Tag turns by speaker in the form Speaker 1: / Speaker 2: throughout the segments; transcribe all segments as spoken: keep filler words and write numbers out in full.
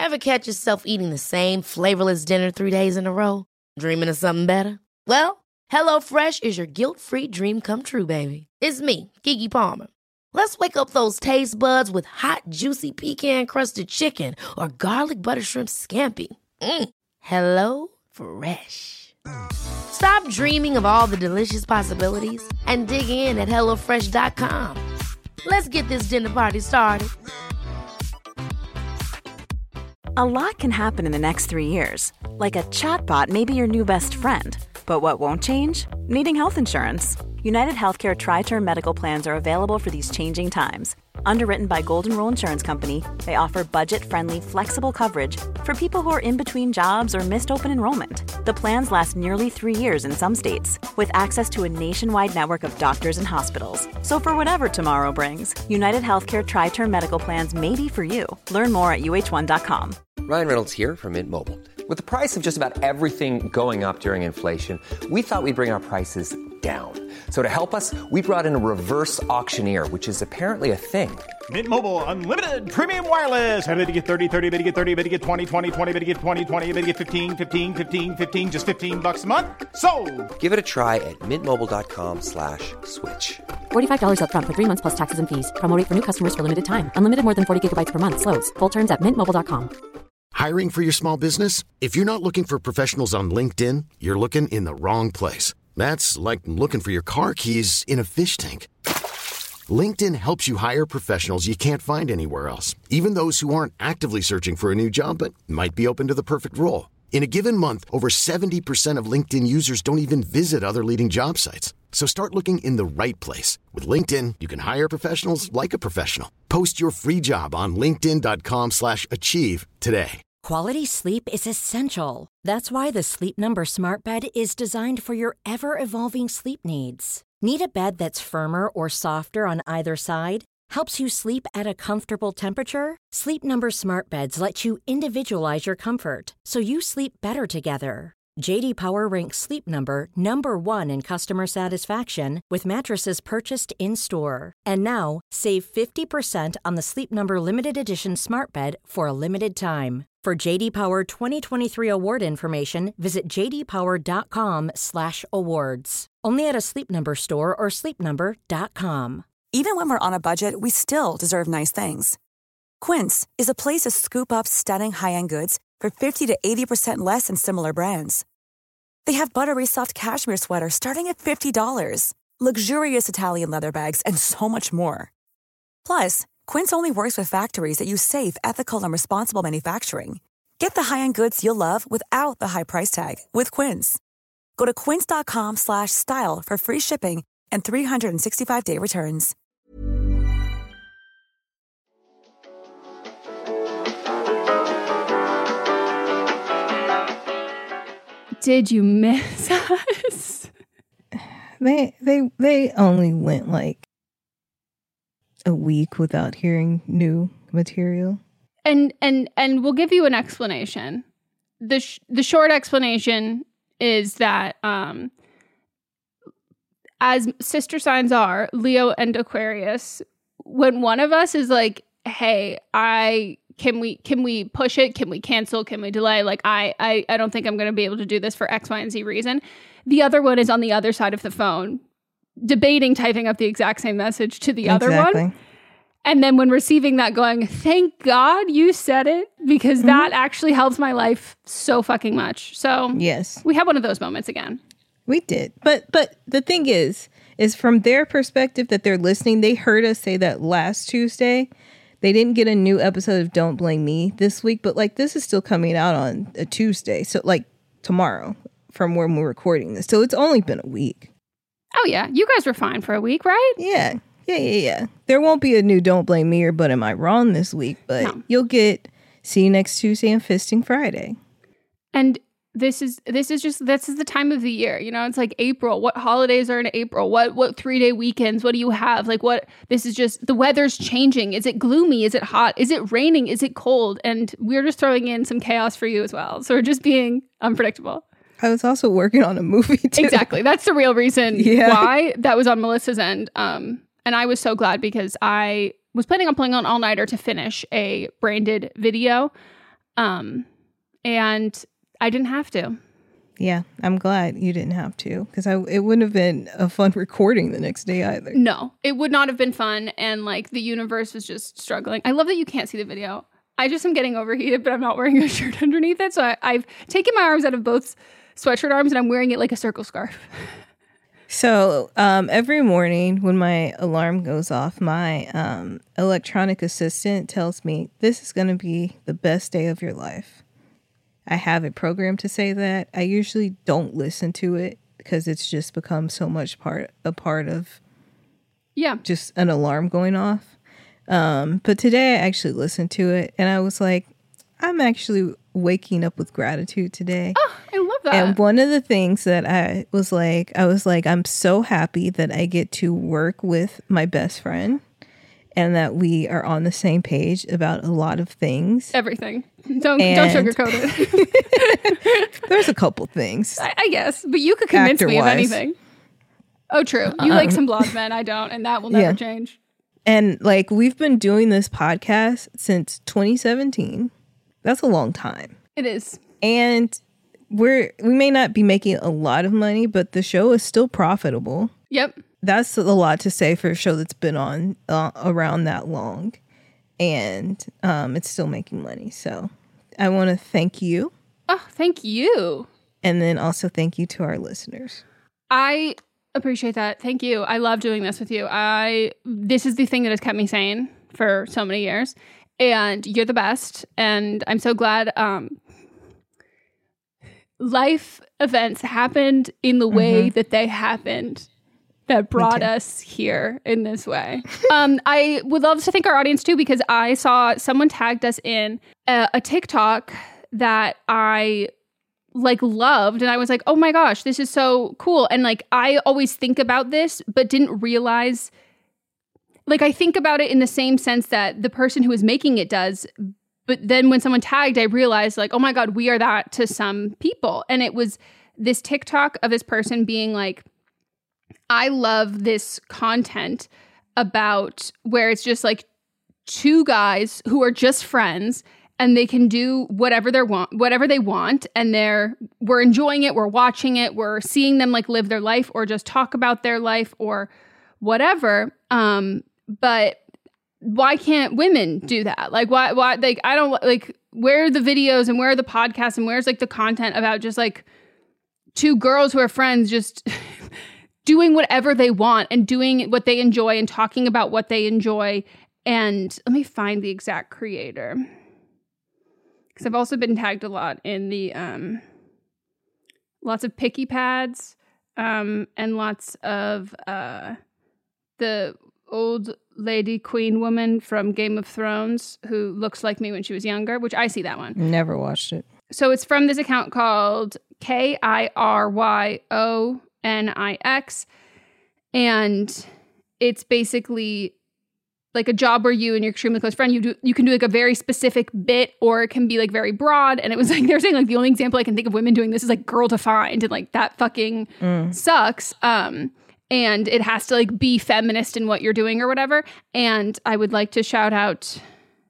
Speaker 1: Ever catch yourself eating the same flavorless dinner three days in a row? Dreaming of something better? Well, HelloFresh is your guilt-free dream come true, baby. It's me, Keke Palmer. Let's wake up those taste buds with hot, juicy pecan-crusted chicken or garlic butter shrimp scampi. Mm. Hello Fresh. Stop dreaming of all the delicious possibilities and dig in at hello fresh dot com. Let's get this dinner party started.
Speaker 2: A lot can happen in the next three years. Like a chatbot may be your new best friend. But what won't change? Needing health insurance. United Healthcare Tri-Term Medical Plans are available for these changing times. Underwritten by Golden Rule Insurance Company, they offer budget-friendly, flexible coverage for people who are in between jobs or missed open enrollment. The plans last nearly three years in some states, with access to a nationwide network of doctors and hospitals. So for whatever tomorrow brings, United Healthcare Tri-Term Medical Plans may be for you. Learn more at U H one dot com.
Speaker 3: Ryan Reynolds here from Mint Mobile. With the price of just about everything going up during inflation, we thought we'd bring our prices down. So to help us, we brought in a reverse auctioneer, which is apparently a thing.
Speaker 4: Mint Mobile Unlimited Premium Wireless. How to get thirty, thirty, how to get thirty, how to get twenty, twenty, twenty, how to get twenty, twenty, how to get fifteen, fifteen, fifteen, fifteen, just fifteen bucks a month? Sold!
Speaker 3: Give it a try at mintmobile.com slash switch.
Speaker 5: forty-five dollars up front for three months plus taxes and fees. Promo rate for new customers for limited time. Unlimited more than forty gigabytes per month. Slows full terms at mint mobile dot com.
Speaker 6: Hiring for your small business? If you're not looking for professionals on LinkedIn, you're looking in the wrong place. That's like looking for your car keys in a fish tank. LinkedIn helps you hire professionals you can't find anywhere else, even those who aren't actively searching for a new job but might be open to the perfect role. In a given month, over seventy percent of LinkedIn users don't even visit other leading job sites. So start looking in the right place. With LinkedIn, you can hire professionals like a professional. Post your free job on linkedin.com slash achieve today.
Speaker 7: Quality sleep is essential. That's why the Sleep Number Smart Bed is designed for your ever-evolving sleep needs. Need a bed that's firmer or softer on either side? Helps you sleep at a comfortable temperature? Sleep Number Smart Beds let you individualize your comfort, so you sleep better together. J D Power ranks Sleep Number number one in customer satisfaction with mattresses purchased in-store. And now, save fifty percent on the Sleep Number Limited Edition Smart Bed for a limited time. For J D Power twenty twenty-three award information, visit jdpower.com slash awards. Only at a Sleep Number store or sleep number dot com.
Speaker 8: Even when we're on a budget, we still deserve nice things. Quince is a place to scoop up stunning high-end goods for fifty to eighty percent less than similar brands. They have buttery soft cashmere sweaters starting at fifty dollars, luxurious Italian leather bags, and so much more. Plus, Quince only works with factories that use safe, ethical, and responsible manufacturing. Get the high-end goods you'll love without the high price tag with Quince. Go to quince.com slash style for free shipping and three sixty-five day returns.
Speaker 9: Did you miss us?
Speaker 10: They they they only went like a week without hearing new material.
Speaker 9: And and and we'll give you an explanation. The sh- the short explanation is that um as sister signs are, Leo and Aquarius, when one of us is like, hey, I Can we can we push it? Can we cancel? Can we delay? Like, I I, I don't think I'm going to be able to do this for X, Y, and Z reason. The other one is on the other side of the phone, debating typing up the exact same message to the exactly. other one. And then when receiving that going, thank God you said it, because mm-hmm. that actually helps my life so fucking much. So
Speaker 10: yes,
Speaker 9: we had one of those moments again.
Speaker 10: We did. But but the thing is, is from their perspective that they're listening, they heard us say that last Tuesday. They didn't get a new episode of Don't Blame Me this week, but like this is still coming out on a Tuesday. So like tomorrow from when we're recording this. So it's only been a week.
Speaker 9: Oh, yeah. You guys were fine for a week, right?
Speaker 10: Yeah. Yeah, yeah, yeah. There won't be a new Don't Blame Me or But Am I Wrong this week, but no. You'll get See You Next Tuesday and Fisting Friday.
Speaker 9: And this is this is just this is the time of the year, you know. It's like April. What holidays are in April? What what three day weekends? What do you have? Like what? This is just the weather's changing. Is it gloomy? Is it hot? Is it raining? Is it cold? And we're just throwing in some chaos for you as well. So we're just being unpredictable.
Speaker 10: I was also working on a movie too.
Speaker 9: Exactly. That's the real reason
Speaker 10: yeah.
Speaker 9: why that was on Melissa's end. Um, and I was so glad because I was planning on playing on all nighter to finish a branded video. Um, and I didn't have to.
Speaker 10: Yeah, I'm glad you didn't have to, because I it wouldn't have been a fun recording the next day either.
Speaker 9: No, it would not have been fun. And like the universe was just struggling. I love that you can't see the video. I just am getting overheated, but I'm not wearing a shirt underneath it. So I, I've taken my arms out of both sweatshirt arms and I'm wearing it like a circle scarf.
Speaker 10: So um, every morning when my alarm goes off, my um, electronic assistant tells me, this is going to be the best day of your life. I have it programmed to say that. I usually don't listen to it because it's just become so much part a part of
Speaker 9: yeah,
Speaker 10: just an alarm going off. Um, but today I actually listened to it and I was like, I'm actually waking up with gratitude today.
Speaker 9: Oh, I love that.
Speaker 10: And one of the things that I was like, I was like, I'm so happy that I get to work with my best friend and that we are on the same page about a lot of things.
Speaker 9: Everything. Don't
Speaker 10: and
Speaker 9: don't sugarcoat it.
Speaker 10: There's a couple things.
Speaker 9: I, I guess, but you could convince me of anything. Oh, true. You um, like some blonde men, I don't, and that will never yeah. change.
Speaker 10: And like we've been doing this podcast since twenty seventeen. That's a long time.
Speaker 9: It is.
Speaker 10: And we're we may not be making a lot of money, but the show is still profitable.
Speaker 9: Yep.
Speaker 10: That's a lot to say for a show that's been on uh, around that long. And um, it's still making money. So I want to thank you.
Speaker 9: Oh, thank you.
Speaker 10: And then also thank you to our listeners.
Speaker 9: I appreciate that. Thank you. I love doing this with you. I this is the thing that has kept me sane for so many years. And you're the best. And I'm so glad um, life events happened in the way mm-hmm. that they happened that brought us here in this way. um, I would love to thank our audience too, because I saw someone tagged us in a, a TikTok that I like loved. And I was like, oh my gosh, this is so cool. And like, I always think about this, but didn't realize, like I think about it in the same sense that the person who is making it does. But then when someone tagged, I realized like, oh my God, we are that to some people. And it was this TikTok of this person being like, I love this content about where it's just like two guys who are just friends and they can do whatever they want, whatever they want. And they're, we're enjoying it. We're watching it. We're seeing them like live their life or just talk about their life or whatever. Um, but why can't women do that? Like, why, why, like, I don't like, where are the videos and where are the podcasts and where's like the content about just like two girls who are friends just doing whatever they want and doing what they enjoy and talking about what they enjoy. And let me find the exact creator, because I've also been tagged a lot in the, um, lots of picky pads, um, and lots of, uh, the old lady queen woman from Game of Thrones who looks like me when she was younger, which I see that one.
Speaker 10: Never watched it.
Speaker 9: So it's from this account called K I R Y O N I X. And it's basically like a job where you and your extremely close friend, you do you can do like a very specific bit, or it can be like very broad. And it was like, they're saying like the only example I can think of women doing this is like Girl Defined, and like that fucking mm. sucks. Um, and it has to like be feminist in what you're doing or whatever. And I would like to shout out,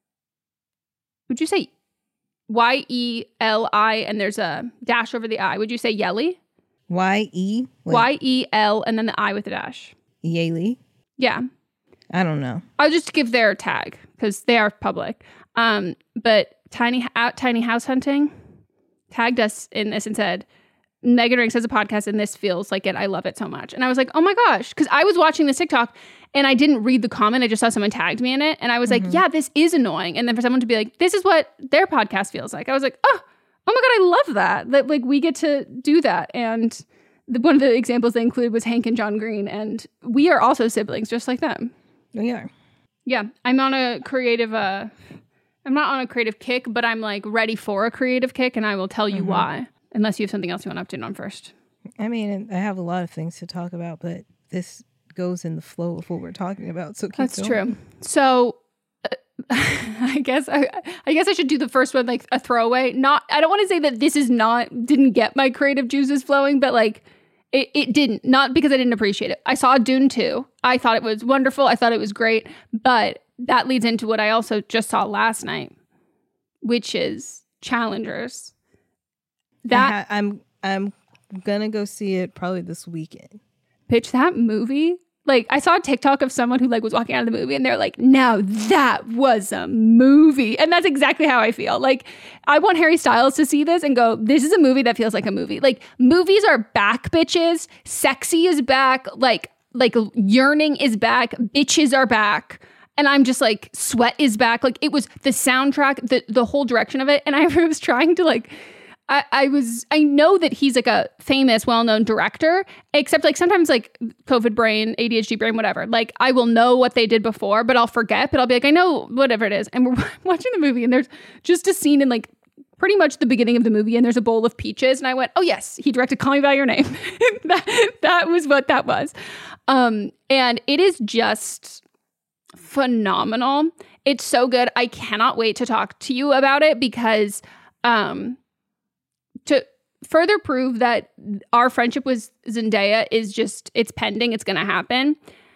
Speaker 9: would you say Y E L I and there's a dash over the I? Would you say Yelly?
Speaker 10: Y E?
Speaker 9: Y E L and then the I with a dash.
Speaker 10: Yaley?
Speaker 9: Yeah.
Speaker 10: I don't know.
Speaker 9: I'll just give their tag because they are public. Um, but Tiny out Tiny House Hunting tagged us in this and said, Megan Rinks has a podcast and this feels like it. I love it so much. And I was like, oh my gosh. Because I was watching this TikTok and I didn't read the comment. I just saw someone tagged me in it. And I was mm-hmm. like, yeah, this is annoying. And then for someone to be like, this is what their podcast feels like. I was like, oh, oh my God, I love that. That like we get to do that. And the, one of the examples they included was Hank and John Green. And we are also siblings just like them.
Speaker 10: We are.
Speaker 9: Yeah. I'm on a creative, uh, I'm not on a creative kick, but I'm like ready for a creative kick. And I will tell you mm-hmm. why. Unless you have something else you want to update on first.
Speaker 10: I mean, I have a lot of things to talk about, but this goes in the flow of what we're talking about. So keep
Speaker 9: That's
Speaker 10: going.
Speaker 9: true. So uh, I guess I, I guess I should do the first one like a throwaway. Not, I don't want to say that this is not didn't get my creative juices flowing, but like it, it didn't. Not because I didn't appreciate it. I saw Dune two. I thought it was wonderful. I thought it was great, but that leads into what I also just saw last night, which is challengers. That
Speaker 10: ha- I'm I'm gonna go see it probably this weekend.
Speaker 9: Bitch, that movie. Like, I saw a TikTok of someone who like was walking out of the movie and they're like, now that was a movie. And that's exactly how I feel. Like, I want Harry Styles to see this and go, this is a movie that feels like a movie. Like, movies are back, bitches. Sexy is back. Like, like yearning is back. Bitches are back. And I'm just like, sweat is back. Like, it was the soundtrack, the, the whole direction of it. And I was trying to like, I, I was, I know that he's like a famous, well-known director, except like sometimes like COVID brain, A D H D brain, whatever. Like I will know what they did before, but I'll forget, but I'll be like, I know whatever it is. And we're watching the movie and there's just a scene in like pretty much the beginning of the movie and there's a bowl of peaches. And I went, oh yes, he directed Call Me By Your Name. that, that was what that was. Um, and it is just phenomenal. It's so good. I cannot wait to talk to you about it because, um, to further prove that our friendship with Zendaya is just, it's pending, it's going to happen.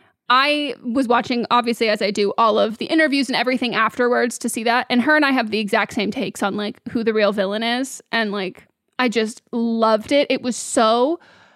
Speaker 9: I was watching, obviously, as I do, all of the interviews and everything afterwards to see that. And her and I have the exact same takes on like who the real villain is. And like, I just loved it. It was so,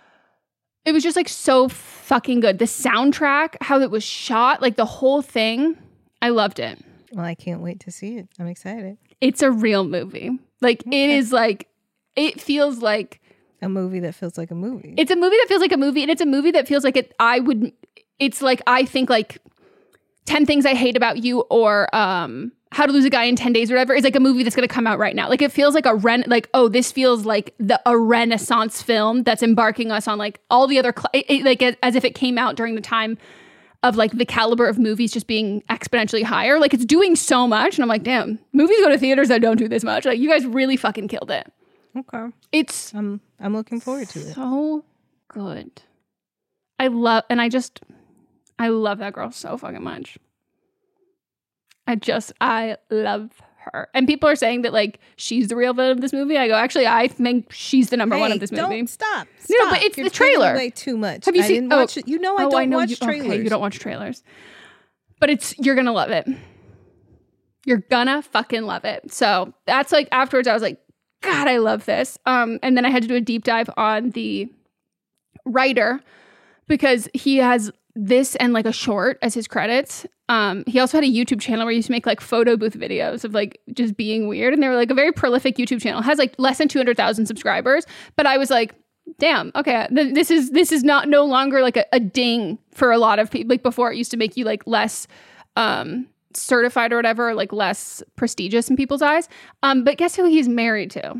Speaker 9: it was just like so fucking good. The soundtrack, how it was shot, like the whole thing, I loved it.
Speaker 10: Well, I can't wait to see it. I'm excited.
Speaker 9: It's a real movie. Like okay. It is like, it feels like
Speaker 10: a movie that feels like a movie.
Speaker 9: It's a movie that feels like a movie, and it's a movie that feels like it. I would. It's like I think like ten Things I Hate About You or um, How to Lose a Guy in ten days or whatever is like a movie that's going to come out right now. Like it feels like a ren. Like oh, this feels like the a Renaissance film that's embarking us on like all the other cl- it, it, like as if it came out during the time of like the caliber of movies just being exponentially higher. Like it's doing so much, and I'm like, damn, movies go to theaters that don't do this much. Like you guys really fucking killed it.
Speaker 10: Okay.
Speaker 9: It's
Speaker 10: I'm I'm looking forward to it.
Speaker 9: So good. I love and I just I love that girl so fucking much. I just I love her. And people are saying that like she's the real villain of this movie. I go, actually I think she's the number
Speaker 10: hey,
Speaker 9: one of this movie.
Speaker 10: Don't stop. Stop.
Speaker 9: No, but it's
Speaker 10: You're
Speaker 9: the trailer.
Speaker 10: Way too much.
Speaker 9: Have you
Speaker 10: I
Speaker 9: seen
Speaker 10: didn't watch
Speaker 9: oh,
Speaker 10: it. You know I
Speaker 9: oh,
Speaker 10: don't
Speaker 9: I know
Speaker 10: watch
Speaker 9: you,
Speaker 10: trailers.
Speaker 9: Okay, you don't watch trailers. But it's you're gonna love it. You're gonna fucking love it. So that's like afterwards I was like, God, I love this. Um, and then I had to do a deep dive on the writer because he has this and like a short as his credits. Um, he also had a YouTube channel where he used to make like photo booth videos of like just being weird. And they were like a very prolific YouTube channel. It has like less than two hundred thousand subscribers. But I was like, damn, okay, th- this is this is not no longer like a, a ding for a lot of people. Like before it used to make you like less um certified or whatever, like less prestigious in people's eyes. Um, but guess who he's married to?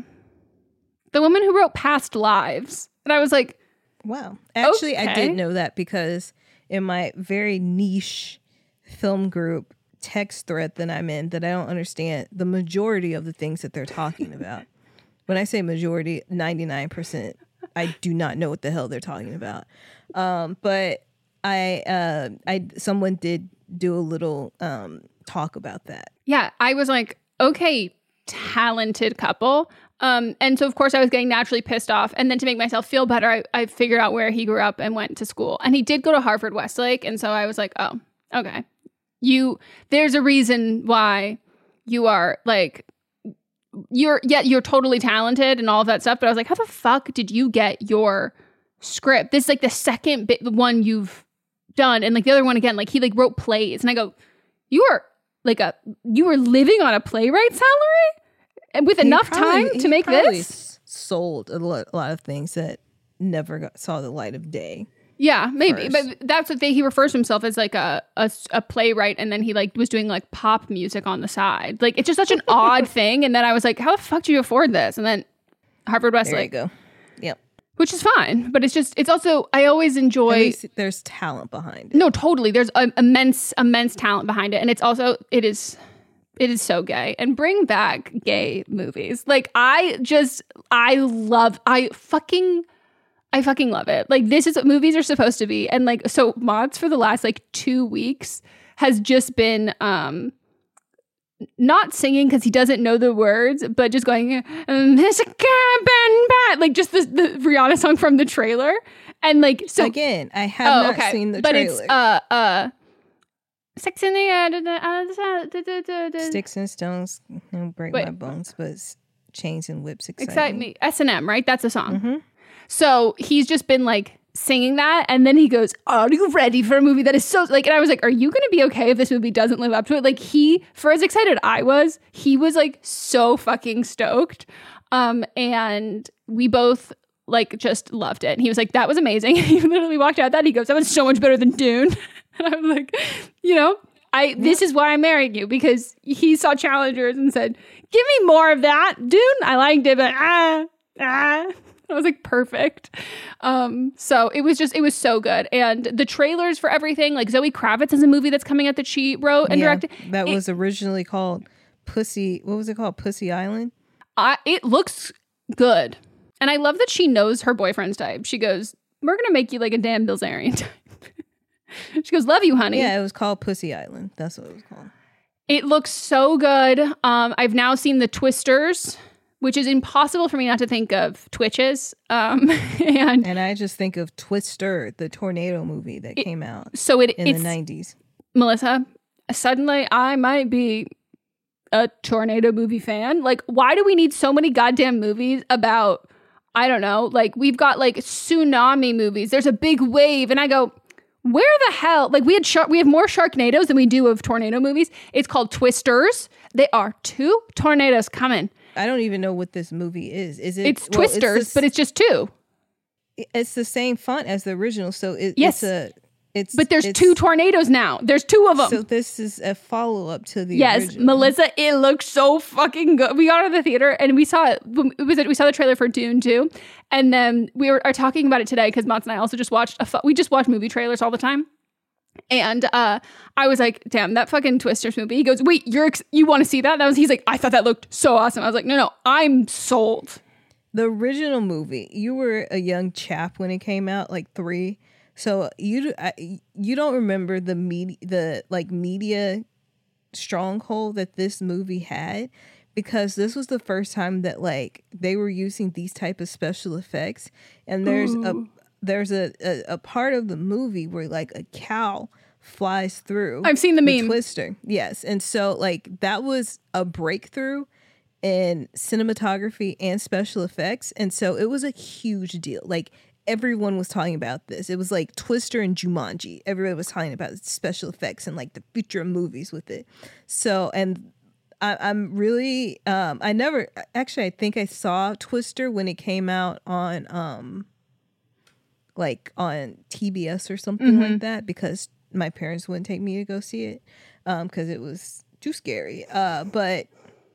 Speaker 9: The woman who wrote Past Lives. And I was like,
Speaker 10: wow. Actually,
Speaker 9: okay.
Speaker 10: I did know that because in my very niche film group text thread that I'm in that I don't understand the majority of the things that they're talking about. When I say majority, ninety-nine percent, I do not know what the hell they're talking about. Um, but I, uh, I, someone did do a little um, talk about that.
Speaker 9: Yeah, I was like, okay, talented couple. Um, and so, of course, I was getting naturally pissed off. And then to make myself feel better, I, I figured out where he grew up and went to school. And he did go to Harvard Westlake. And so I was like, oh, okay. You, there's a reason why you are like, you're, yeah, you're totally talented and all of that stuff. But I was like, how the fuck did you get your script? This is like the second bit, the one you've done. And like the other one again, like he like wrote plays. And I go, you are like a, you were living on a playwright salary? And with
Speaker 10: he
Speaker 9: enough
Speaker 10: probably,
Speaker 9: time to make this?
Speaker 10: S- sold a lot, a lot of things that never got, saw the light of day.
Speaker 9: Yeah, maybe.
Speaker 10: First.
Speaker 9: But that's the thing. He refers to himself as like a, a, a playwright. And then he like was doing like pop music on the side. Like it's just such an odd thing. And then I was like, how the fuck do you afford this? And then Harvard Westlake.
Speaker 10: There you go. Yep.
Speaker 9: Which is fine. But it's just, it's also, I always enjoy.
Speaker 10: At least there's talent behind it.
Speaker 9: No, totally. There's a, immense, immense talent behind it. And it's also, it is... It is so gay. And bring back gay movies. Like, I just, I love, I fucking, I fucking love it. Like, this is what movies are supposed to be. And, like, so Mods for the last, like, two weeks has just been, um, not singing because he doesn't know the words, but just going, Miss Cabin Bat, like, just the, the Rihanna song from the trailer. And, like, so.
Speaker 10: Again, I have
Speaker 9: oh,
Speaker 10: not
Speaker 9: okay.
Speaker 10: seen the
Speaker 9: but
Speaker 10: trailer.
Speaker 9: But it's, uh, uh, Six in the air.
Speaker 10: Sticks and stones break
Speaker 9: Wait.
Speaker 10: my bones, but chains and whips excite,
Speaker 9: excite
Speaker 10: me.
Speaker 9: me. S and M, right? That's a song.
Speaker 10: Mm-hmm.
Speaker 9: So he's just been like singing that, and then he goes, "Are you ready for a movie that is so like?" And I was like, "Are you going to be okay if this movie doesn't live up to it?" Like he, for as excited I was, he was like so fucking stoked, um, and we both like just loved it. And he was like, "That was amazing." He literally walked out that he goes, "That was so much better than Dune." And I was like, you know. I, this is why I'm marrying you, because he saw Challengers and said, "Give me more of that. Dune, I liked it, but ah, ah." I was like, perfect. Um, so it was just, it was so good. And the trailers for everything, like Zoe Kravitz is a movie that's coming out that she wrote and
Speaker 10: yeah,
Speaker 9: directed.
Speaker 10: That
Speaker 9: it,
Speaker 10: was originally called Pussy, what was it called? Pussy Island?
Speaker 9: I, it looks good. And I love that she knows her boyfriend's type. She goes, "We're going to make you like a Dan Bilzerian type." She goes, "Love you, honey."
Speaker 10: Yeah, it was called Pussy Island. That's what it was called.
Speaker 9: It looks so good. Um, I've now seen the Twisters, which is impossible for me not to think of Twitches. Um, and
Speaker 10: and I just think of Twister, the tornado movie that
Speaker 9: it,
Speaker 10: came out
Speaker 9: so it,
Speaker 10: in
Speaker 9: it's,
Speaker 10: the nineties.
Speaker 9: Melissa, suddenly I might be a tornado movie fan. Like, why do we need so many goddamn movies about, I don't know, like we've got like tsunami movies. There's a big wave. And I go, where the hell? Like we had shark, we have more Sharknadoes than we do of tornado movies. It's called Twisters. There are two tornadoes coming.
Speaker 10: I don't even know what this movie is. Is it?
Speaker 9: It's
Speaker 10: well,
Speaker 9: Twisters,
Speaker 10: it's the,
Speaker 9: but it's just two.
Speaker 10: It's the same font as the original, so it,
Speaker 9: yes.
Speaker 10: it's a. It's
Speaker 9: but there's
Speaker 10: it's,
Speaker 9: two tornadoes now. There's two of them.
Speaker 10: So this is a follow up to the
Speaker 9: yes,
Speaker 10: original.
Speaker 9: Melissa. It looks so fucking good. We got out of the theater and we saw it. it was we saw the trailer for Dune too, and then we were are talking about it today because Mats and I also just watched. A fu- we just watch movie trailers all the time. And uh, I was like, "Damn, that fucking Twisters movie." He goes, "Wait, you're ex- you want to see that?" And I was, he's like, "I thought that looked so awesome." I was like, "No, no, I'm sold."
Speaker 10: The original movie, you were a young chap when it came out, like three. So you I, you don't remember the media, the like media stronghold that this movie had, because this was the first time that like they were using these type of special effects. And there's Ooh. a there's a, a a part of the movie where like a cow flies through.
Speaker 9: I've seen the, the meme.
Speaker 10: Twister. Yes. And so like that was a breakthrough in cinematography and special effects. And so it was a huge deal. Like everyone was talking about this. It was like Twister and Jumanji. Everybody was talking about special effects and like the future of movies with it. So, and I, I'm really, um, I never, actually, I think I saw Twister when it came out on, um, like on T B S or something mm-hmm. like that, because my parents wouldn't take me to go see it um, because it was too scary. Uh, but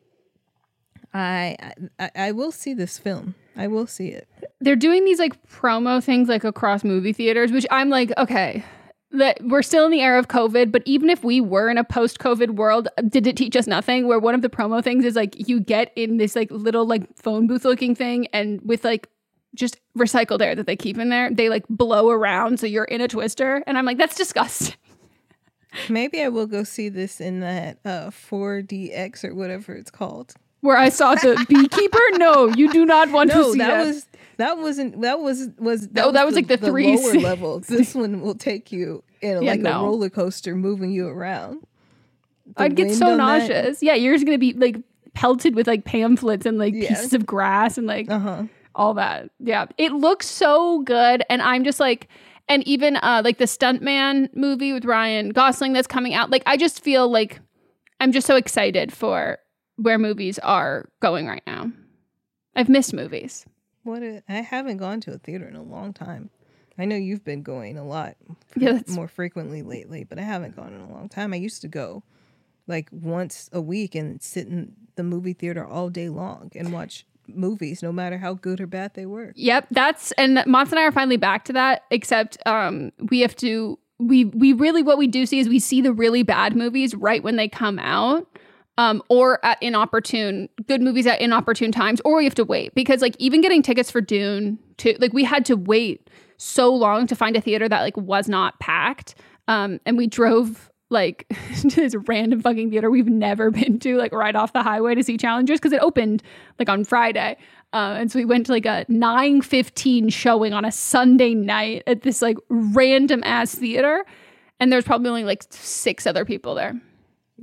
Speaker 10: I, I I will see this film. I will see it.
Speaker 9: They're doing these like promo things like across movie theaters, which I'm like, okay, that we're still in the era of COVID, but even if we were in a post-COVID world, did it teach us nothing? Where one of the promo things is like you get in this like little like phone booth looking thing, and with like just recycled air that they keep in there, they like blow around so you're in a Twister, and I'm like, that's disgusting.
Speaker 10: Maybe I will go see this in that uh, four D X or whatever it's called.
Speaker 9: Where I saw the beekeeper? No, you do not want
Speaker 10: no,
Speaker 9: to see
Speaker 10: that.
Speaker 9: that.
Speaker 10: was that wasn't that was was that
Speaker 9: oh,
Speaker 10: was
Speaker 9: that was
Speaker 10: the,
Speaker 9: like the,
Speaker 10: the
Speaker 9: three
Speaker 10: lower levels. This one will take you in a,
Speaker 9: yeah,
Speaker 10: like
Speaker 9: no.
Speaker 10: a roller coaster, moving you around. The
Speaker 9: I'd get so nauseous. That. Yeah, you're just gonna be like pelted with like pamphlets and like yeah. pieces of grass and like uh-huh. all that. Yeah, it looks so good, and I'm just like, and even uh, like the Stuntman movie with Ryan Gosling that's coming out. Like, I just feel like I'm just so excited for where movies are going right now. I've missed movies.
Speaker 10: What a, I haven't gone to a theater in a long time. I know you've been going a lot
Speaker 9: yeah,
Speaker 10: more frequently lately, but I haven't gone in a long time. I used to go like once a week and sit in the movie theater all day long and watch movies, no matter how good or bad they were.
Speaker 9: Yep, that's, and Mats and I are finally back to that, except um, we have to, we we really, what we do see is we see the really bad movies right when they come out. Um, or at inopportune, good movies at inopportune times, or we have to wait, because like even getting tickets for Dune, to like we had to wait so long to find a theater that like was not packed, um, and we drove like to this random fucking theater we've never been to, like right off the highway to see Challengers, because it opened like on Friday, uh, and so we went to like a nine fifteen showing on a Sunday night at this like random ass theater, and there's probably only like six other people there.
Speaker 10: Yeah.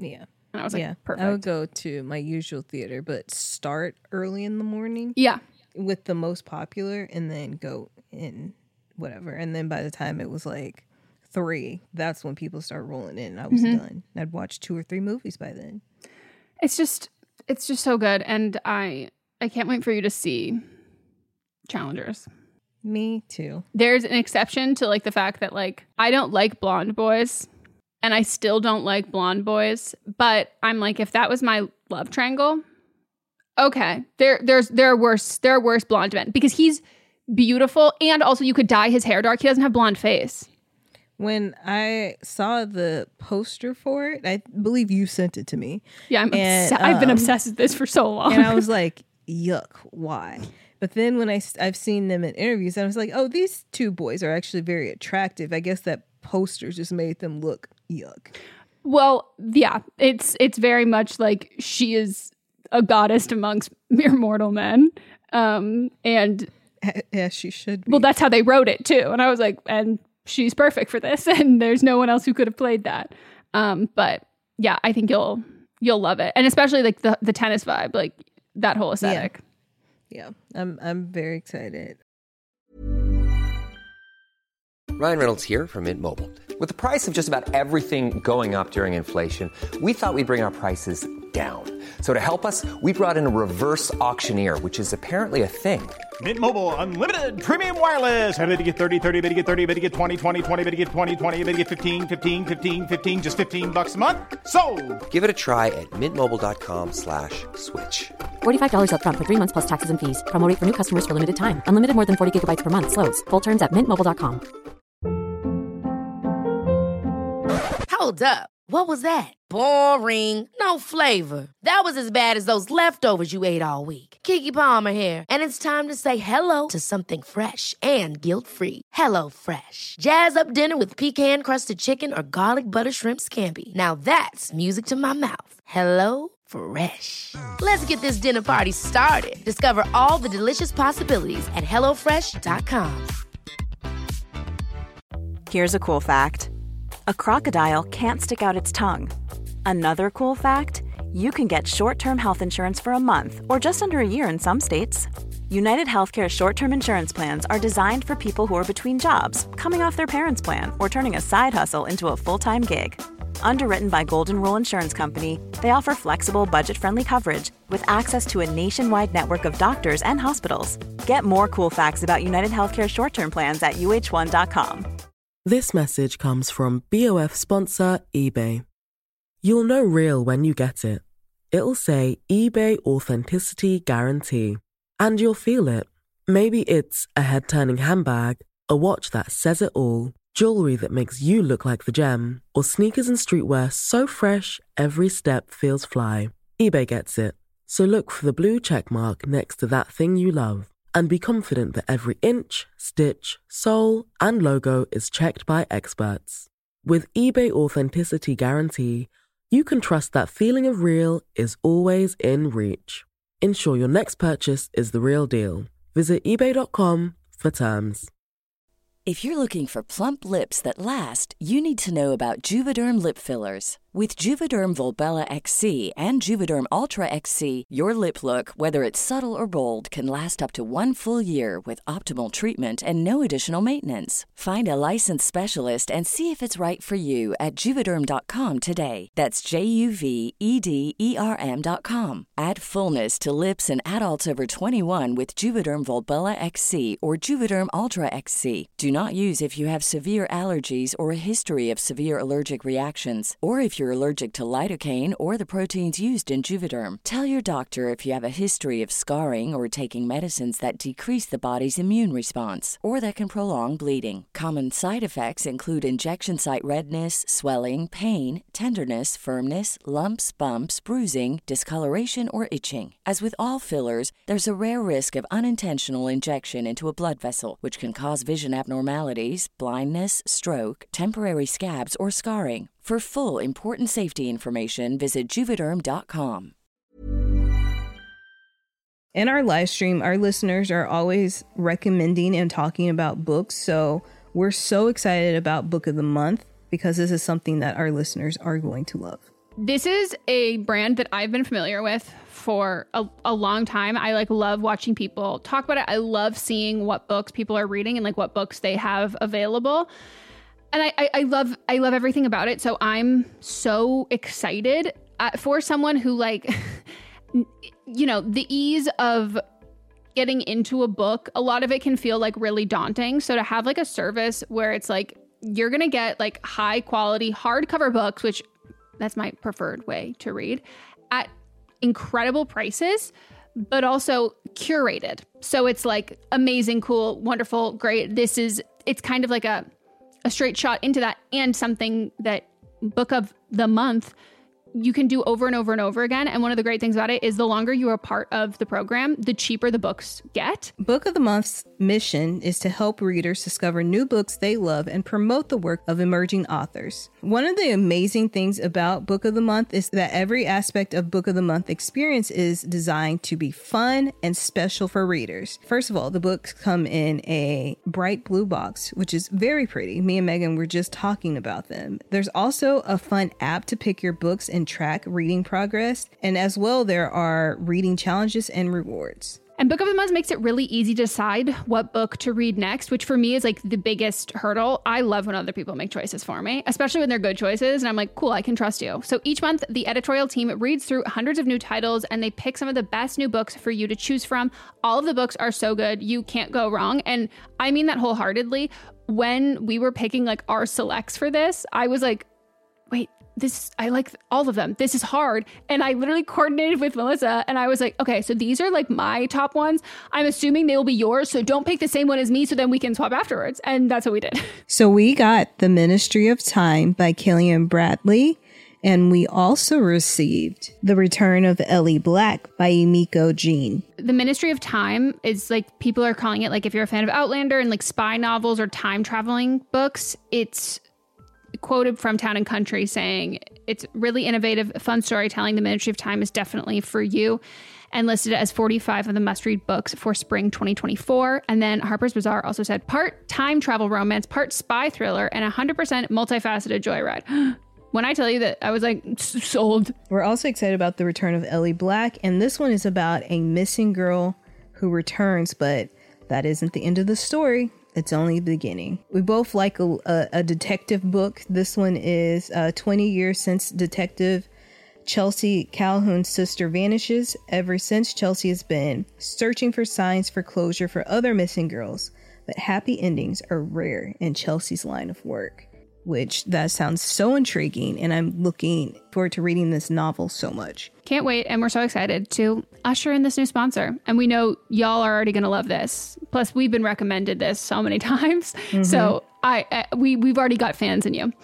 Speaker 9: And I was like,
Speaker 10: yeah,
Speaker 9: perfect.
Speaker 10: I would go to my usual theater, but start early in the morning.
Speaker 9: Yeah.
Speaker 10: With the most popular, and then go in whatever. And then by the time it was like three, that's when people start rolling in, and I was mm-hmm. done. I'd watched two or three movies by then.
Speaker 9: It's just, it's just so good, and I, I can't wait for you to see Challengers.
Speaker 10: Me too.
Speaker 9: There's an exception to like the fact that like I don't like blonde boys, and I still don't like blonde boys. But I'm like, if that was my love triangle, okay, there, there's, there are worse, there are worse blonde men because he's beautiful, and also you could dye his hair dark. He doesn't have blonde face.
Speaker 10: When I saw the poster for it, I believe you sent it to me.
Speaker 9: Yeah, I'm
Speaker 10: and,
Speaker 9: obs-
Speaker 10: um,
Speaker 9: I've been obsessed with this for so long.
Speaker 10: And I was like, yuck, why? But then when I, I've seen them in interviews, I was like, oh, these two boys are actually very attractive. I guess that poster just made them look yuck.
Speaker 9: Well, yeah, it's it's very much like she is a goddess amongst mere mortal men. Um, and
Speaker 10: as she should be.
Speaker 9: Well, that's how they wrote it too. And I was like, and she's perfect for this, and there's no one else who could have played that. Um, but yeah, I think you'll you'll love it, and especially like the the tennis vibe, like that whole aesthetic.
Speaker 10: Yeah, yeah. I'm I'm very excited.
Speaker 3: Ryan Reynolds here from Mint Mobile. With the price of just about everything going up during inflation, we thought we'd bring our prices down. So to help us, we brought in a reverse auctioneer, which is apparently a thing.
Speaker 4: Mint Mobile Unlimited Premium Wireless. How to get thirty, thirty, how to get thirty, how to get twenty, twenty, twenty, how to get twenty, twenty, how to get fifteen, fifteen, fifteen, fifteen, just fifteen bucks a month? Sold! Give it a try at mintmobile.com slash switch.
Speaker 5: forty-five dollars up front for three months plus taxes and fees. Promo rate for new customers for limited time. Unlimited more than forty gigabytes per month. Slows full terms at mint mobile dot com.
Speaker 1: Hold up. What was that? Boring. No flavor. That was as bad as those leftovers you ate all week. Keke Palmer here, and it's time to say hello to something fresh and guilt-free. Hello Fresh. Jazz up dinner with pecan-crusted chicken or garlic butter shrimp scampi. Now that's music to my mouth. Hello Fresh. Let's get this dinner party started. Discover all the delicious possibilities at hello fresh dot com.
Speaker 2: Here's a cool fact. A crocodile can't stick out its tongue. Another cool fact, you can get short-term health insurance for a month or just under a year in some states. United Healthcare short-term insurance plans are designed for people who are between jobs, coming off their parents' plan, or turning a side hustle into a full-time gig. Underwritten by Golden Rule Insurance Company, they offer flexible, budget-friendly coverage with access to a nationwide network of doctors and hospitals. Get more cool facts about United Healthcare short-term plans at U H one dot com.
Speaker 11: This message comes from B O F sponsor eBay. You'll know real when you get it. It'll say eBay Authenticity Guarantee. And you'll feel it. Maybe it's a head-turning handbag, a watch that says it all, jewelry that makes you look like the gem, or sneakers and streetwear so fresh every step feels fly. eBay gets it. So look for the blue check mark next to that thing you love. And be confident that every inch, stitch, sole, and logo is checked by experts. With eBay Authenticity Guarantee, you can trust that feeling of real is always in reach. Ensure your next purchase is the real deal. Visit ebay dot com for terms.
Speaker 12: If you're looking for plump lips that last, you need to know about Juvederm lip fillers. With Juvederm Volbella X C and Juvederm Ultra X C, your lip look, whether it's subtle or bold, can last up to one full year with optimal treatment and no additional maintenance. Find a licensed specialist and see if it's right for you at Juvederm dot com today. That's J U V E D E R M dot com. Add fullness to lips in adults over twenty-one with Juvederm Volbella X C or Juvederm Ultra X C. Do not use if you have severe allergies or a history of severe allergic reactions, or if you're allergic to lidocaine or the proteins used in Juvederm. Tell your doctor if you have a history of scarring or taking medicines that decrease the body's immune response or that can prolong bleeding. Common side effects include injection site redness, swelling, pain, tenderness, firmness, lumps, bumps, bruising, discoloration, or itching. As with all fillers, there's a rare risk of unintentional injection into a blood vessel, which can cause vision abnormalities, blindness, stroke, temporary scabs, or scarring. For full, important safety information, visit Juvederm dot com.
Speaker 10: In our live stream, our listeners are always recommending and talking about books. So we're so excited about Book of the Month because this is something that our listeners are going to love.
Speaker 9: This is a brand that I've been familiar with for a, a long time. I like love watching people talk about it. I love seeing what books people are reading and like what books they have available. And I, I, I love I love everything about it. So I'm so excited uh, for someone who like, you know, the ease of getting into a book. A lot of it can feel like really daunting. So to have like a service where it's like, you're going to get like high quality hardcover books, which that's my preferred way to read, at incredible prices, but also curated. So it's like amazing, cool, wonderful, great. This is, it's kind of like a, a straight shot into that, and something that book of the month you can do over and over and over again. And one of the great things about it is the longer you are part of the program, the cheaper the books get.
Speaker 10: Book of the Month's mission is to help readers discover new books they love and promote the work of emerging authors. One of the amazing things about Book of the Month is that every aspect of Book of the Month experience is designed to be fun and special for readers. First of all, the books come in a bright blue box, which is very pretty. Me and Megan were just talking about them. There's also a fun app to pick your books and track reading progress. And as well, there are reading challenges and rewards.
Speaker 9: And Book of the Month makes it really easy to decide what book to read next, which for me is like the biggest hurdle. I love when other people make choices for me, especially when they're good choices. And I'm like, cool, I can trust you. So each month, the editorial team reads through hundreds of new titles and they pick some of the best new books for you to choose from. All of the books are so good. You can't go wrong. And I mean that wholeheartedly. When we were picking like our selects for this, I was like, wait, this, I like all of them. This is hard. And I literally coordinated with Melissa and I was like, okay, so these are like my top ones. I'm assuming they will be yours. So don't pick the same one as me so then we can swap afterwards. And that's what we did.
Speaker 10: So we got The Ministry of Time by Killian Bradley. And we also received The Return of Ellie Black by Emiko Jean.
Speaker 9: The Ministry of Time is like, people are calling it, like if you're a fan of Outlander and like spy novels or time traveling books, it's quoted from Town and Country saying it's really innovative, fun storytelling. The Ministry of Time is definitely for you, and listed as forty-five of the must-read books for spring twenty twenty-four. And then Harper's Bazaar also said part time travel romance, part spy thriller, and one hundred percent multifaceted joyride. When I tell you that, I was like, sold.
Speaker 10: We're also excited about The Return of Ellie Black, and this one is about a missing girl who returns, but that isn't the end of the story. It's only the beginning. We both like a, a, a detective book. This one is uh, twenty years since Detective Chelsea Calhoun's sister vanishes. Ever since, Chelsea has been searching for signs for closure for other missing girls, but happy endings are rare in Chelsea's line of work, which that sounds so intriguing, and I'm looking forward to reading this novel so much.
Speaker 9: Can't wait, and we're so excited to usher in this new sponsor. And we know y'all are already going to love this. Plus, we've been recommended this so many times. Mm-hmm. So I, I we, we've already got fans in you.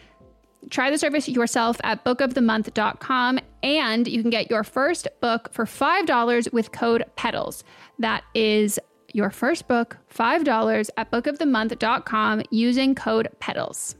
Speaker 9: Try the service yourself at book of the month dot com, and you can get your first book for five dollars with code PEDALS. That is your first book, five dollars at book of the month dot com using code PEDALS.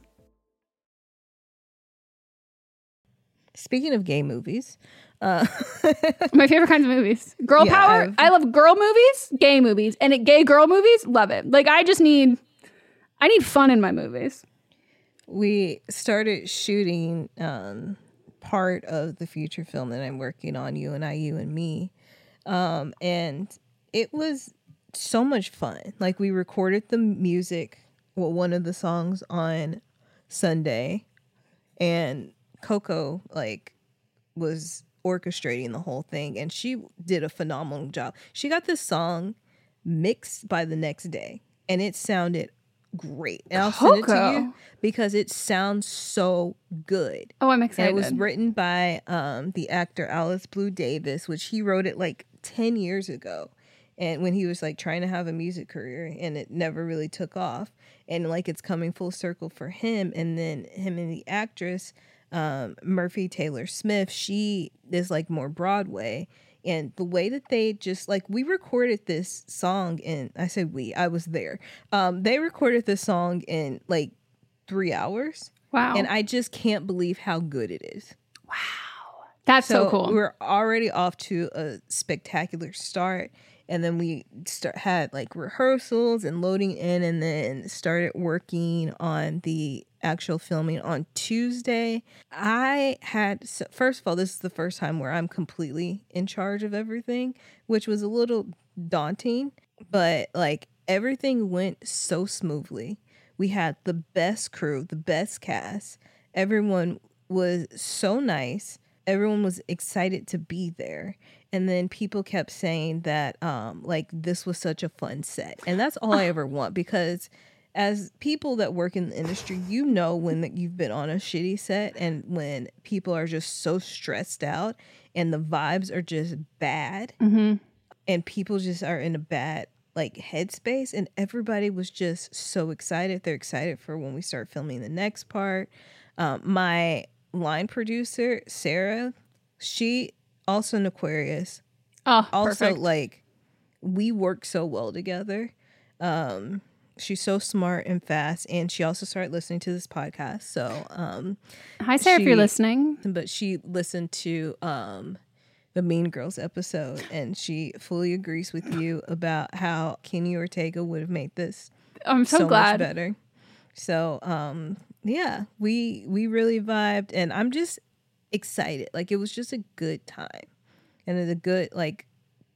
Speaker 10: Speaking of gay movies, uh,
Speaker 9: my favorite kinds of movies, girl yeah, power. I've, I love girl movies, gay movies, and it, gay girl movies. Love it. Like I just need, I need fun in my movies.
Speaker 10: We started shooting um, part of the feature film that I'm working on, You and I, You and Me, um, and it was so much fun. Like we recorded the music, well, one of the songs on Sunday, and Coco like was orchestrating the whole thing, and she did a phenomenal job. She got this song mixed by the next day, and it sounded great. And I'll
Speaker 9: Coco.
Speaker 10: send it to you because it sounds so good.
Speaker 9: Oh, I'm excited.
Speaker 10: And it was written by um, the actor Alice Blue Davis, which he wrote it like ten years ago. And when he was like trying to have a music career, and it never really took off. And like it's coming full circle for him. And then him and the actress, um, Murphy Taylor Smith, she is like more Broadway. And the way that they just like, we recorded this song in, I said we, I was there. Um, they recorded this song in like three hours.
Speaker 9: Wow.
Speaker 10: And I just can't believe how good it is.
Speaker 9: Wow. That's so, so cool.
Speaker 10: We're already off to a spectacular start. And then we start had like rehearsals and loading in, and then started working on the actual filming on Tuesday. I had, so first of all, this is the first time where I'm completely in charge of everything, which was a little daunting, but like everything went so smoothly. We had the best crew, the best cast. Everyone was so nice. Everyone was excited to be there. And then people kept saying that, um, like, this was such a fun set. And that's all I ever want, because as people that work in the industry, you know when that you've been on a shitty set and when people are just so stressed out and the vibes are just bad,
Speaker 9: mm-hmm.
Speaker 10: and people just are in a bad, like, headspace. And everybody was just so excited. They're excited for when we start filming the next part. Um, my line producer, Sarah, she... also in Aquarius.
Speaker 9: Oh,
Speaker 10: also
Speaker 9: perfect.
Speaker 10: Like, we work so well together. Um, she's so smart and fast, and she also started listening to this podcast. So, um,
Speaker 9: hi Sarah,
Speaker 10: she,
Speaker 9: if you're listening.
Speaker 10: But she listened to um the Mean Girls episode, and she fully agrees with you about how Kenny Ortega would have made this.
Speaker 9: I'm so,
Speaker 10: so
Speaker 9: glad.
Speaker 10: much better. So, um, yeah, we we really vibed, and I'm just excited. Like, it was just a good time, and it's a good like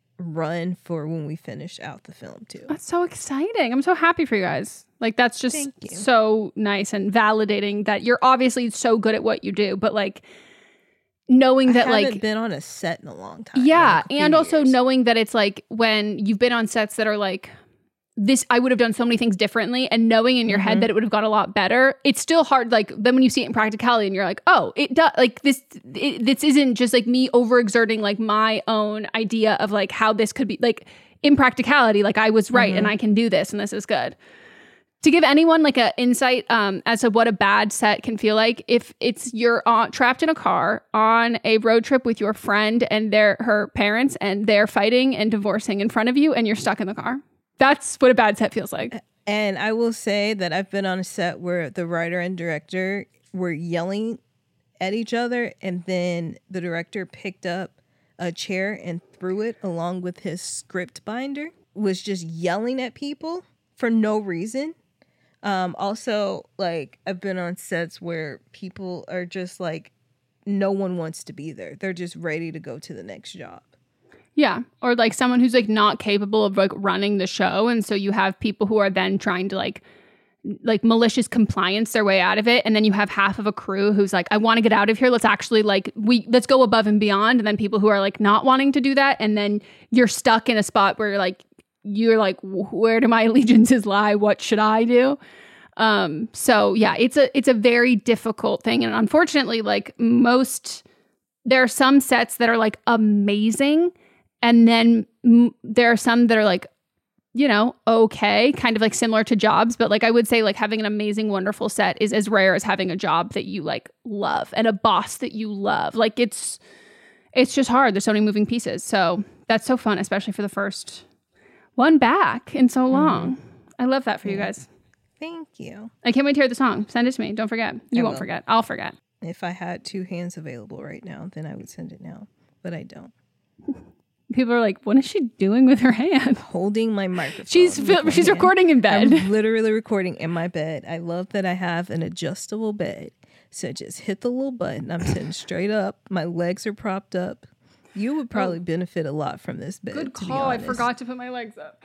Speaker 10: run for when we finish out the film too.
Speaker 9: That's so exciting. I'm so happy for you guys. Like, that's just so nice and validating that you're obviously so good at what you do, but like knowing that,
Speaker 10: I haven't
Speaker 9: like,
Speaker 10: been on a set in a long time.
Speaker 9: Yeah,
Speaker 10: like
Speaker 9: and also
Speaker 10: years.
Speaker 9: knowing that it's like when you've been on sets that are like, this, I would have done so many things differently, and knowing in your mm-hmm. head that it would have gone a lot better, it's still hard. Like, then when you see it in practicality and you're like, oh, it does, like this, it, this isn't just like me overexerting like my own idea of like how this could be, like in practicality, like I was right mm-hmm. and I can do this and this is good. To give anyone like an insight um, as to what a bad set can feel like, if it's you're on, trapped in a car on a road trip with your friend and their her parents, and they're fighting and divorcing in front of you, and you're stuck in the car. That's what a bad set feels like.
Speaker 10: And I will say that I've been on a set where the writer and director were yelling at each other, and then the director picked up a chair and threw it along with his script binder, was just yelling at people for no reason. Um, also, like, I've been on sets where people are just like, no one wants to be there. They're just ready to go to the next job.
Speaker 9: Yeah. Or like someone who's like not capable of like running the show. And so you have people who are then trying to like, like malicious compliance their way out of it. And then you have half of a crew who's like, I want to get out of here. Let's actually like, we, let's go above and beyond. And then people who are like not wanting to do that. And then you're stuck in a spot where you're like, you're like, where do my allegiances lie? What should I do? Um, so yeah, it's a, it's a very difficult thing. And unfortunately, like most, there are some sets that are like amazing. And then m- there are some that are like, you know, okay, kind of like similar to jobs. But like I would say like having an amazing, wonderful set is as rare as having a job that you like love and a boss that you love. Like it's, it's just hard. There's so many moving pieces. So that's so fun, especially for the first one back in so long. Mm-hmm. I love that for yeah. you guys.
Speaker 10: Thank you.
Speaker 9: I can't wait to hear the song. Send it to me. Don't forget. You I won't will. forget. I'll forget.
Speaker 10: If I had two hands available right now, then I would send it now. But I don't.
Speaker 9: People are like, what is she doing with her hand?
Speaker 10: Holding my microphone.
Speaker 9: She's fil- she's hand. recording in bed.
Speaker 10: I'm literally recording in my bed. I love that I have an adjustable bed. So just hit the little button. I'm sitting straight up. My legs are propped up. You would probably oh. benefit a lot from this bed.
Speaker 9: Good call. I forgot to put my legs up.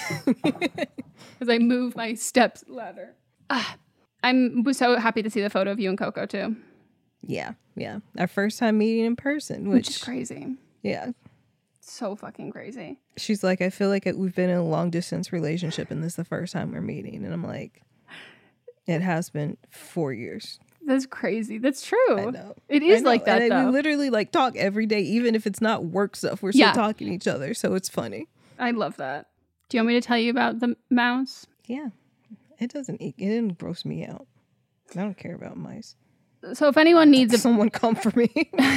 Speaker 9: Because I move my steps ladder. Ah, I'm so happy to see the photo of you and Coco too.
Speaker 10: Yeah, yeah. Our first time meeting in person. Which,
Speaker 9: which is crazy.
Speaker 10: Yeah.
Speaker 9: So fucking crazy.
Speaker 10: She's like, I feel like we've been in a long distance relationship and this is the first time we're meeting. And I'm like, it has been four years.
Speaker 9: That's crazy. That's true.
Speaker 10: I know.
Speaker 9: It is
Speaker 10: know.
Speaker 9: like that,
Speaker 10: and
Speaker 9: though.
Speaker 10: We literally like talk every day, even if it's not work stuff. We're still yeah. talking to each other. So it's funny.
Speaker 9: I love that. Do you want me to tell you about the mouse?
Speaker 10: Yeah. It doesn't, it didn't gross me out. I don't care about mice.
Speaker 9: So if anyone needs a
Speaker 10: someone come for me,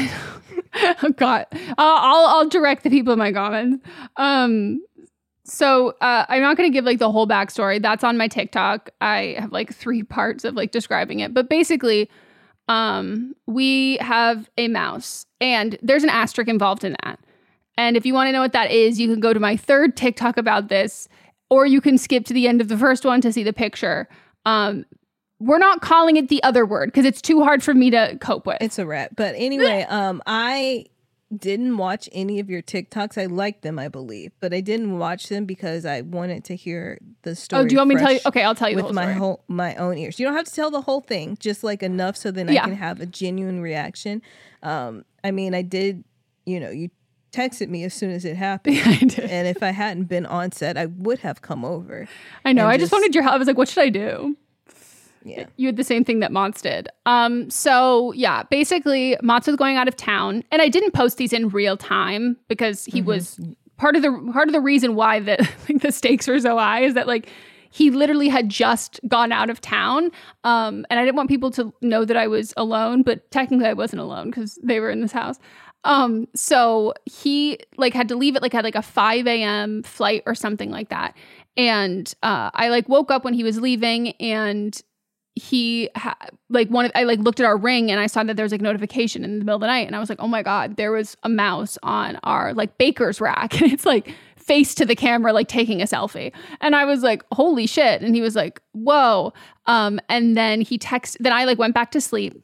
Speaker 9: oh God, uh, I'll I'll direct the people in my comments. Um, so uh, I'm not going to give like the whole backstory. That's on my TikTok. I have like three parts of like describing it, but basically, Um, we have a mouse, and there's an asterisk involved in that. And if you want to know what that is, you can go to my third TikTok about this, or you can skip to the end of the first one to see the picture. Um, we're not calling it the other word because it's too hard for me to cope with.
Speaker 10: It's a rat. But anyway, um, I didn't watch any of your TikToks. I liked them, I believe, but I didn't watch them because I wanted to hear the story.
Speaker 9: Oh, do you want me to tell you? Okay, I'll tell you
Speaker 10: with
Speaker 9: the whole
Speaker 10: my
Speaker 9: story.
Speaker 10: whole my own ears. You don't have to tell the whole thing, just like enough so then
Speaker 9: Yeah.
Speaker 10: I can have a genuine reaction. Um, I mean, I did. You know, you texted me as soon as it happened.
Speaker 9: I did.
Speaker 10: And if I hadn't been on set, I would have come over.
Speaker 9: I know.
Speaker 10: and
Speaker 9: I just wanted your help. I was like, what should I do?
Speaker 10: Yeah.
Speaker 9: You had the same thing that Mott's did. Um, so yeah, basically Mott's was going out of town, and I didn't post these in real time because he mm-hmm. was part of the part of the reason why the like, the stakes were so high is that like he literally had just gone out of town. Um, and I didn't want people to know that I was alone, but technically I wasn't alone because they were in this house. Um, so he like had to leave it like had like a five a.m. flight or something like that. And uh, I like woke up when he was leaving, and he ha- like one of, I like looked at our ring and I saw that there was like notification in the middle of the night, and I was like, oh my God, there was a mouse on our like baker's rack, and it's like face to the camera, like taking a selfie. And I was like, holy shit. And he was like, whoa. Um, and then he texted, then I like went back to sleep,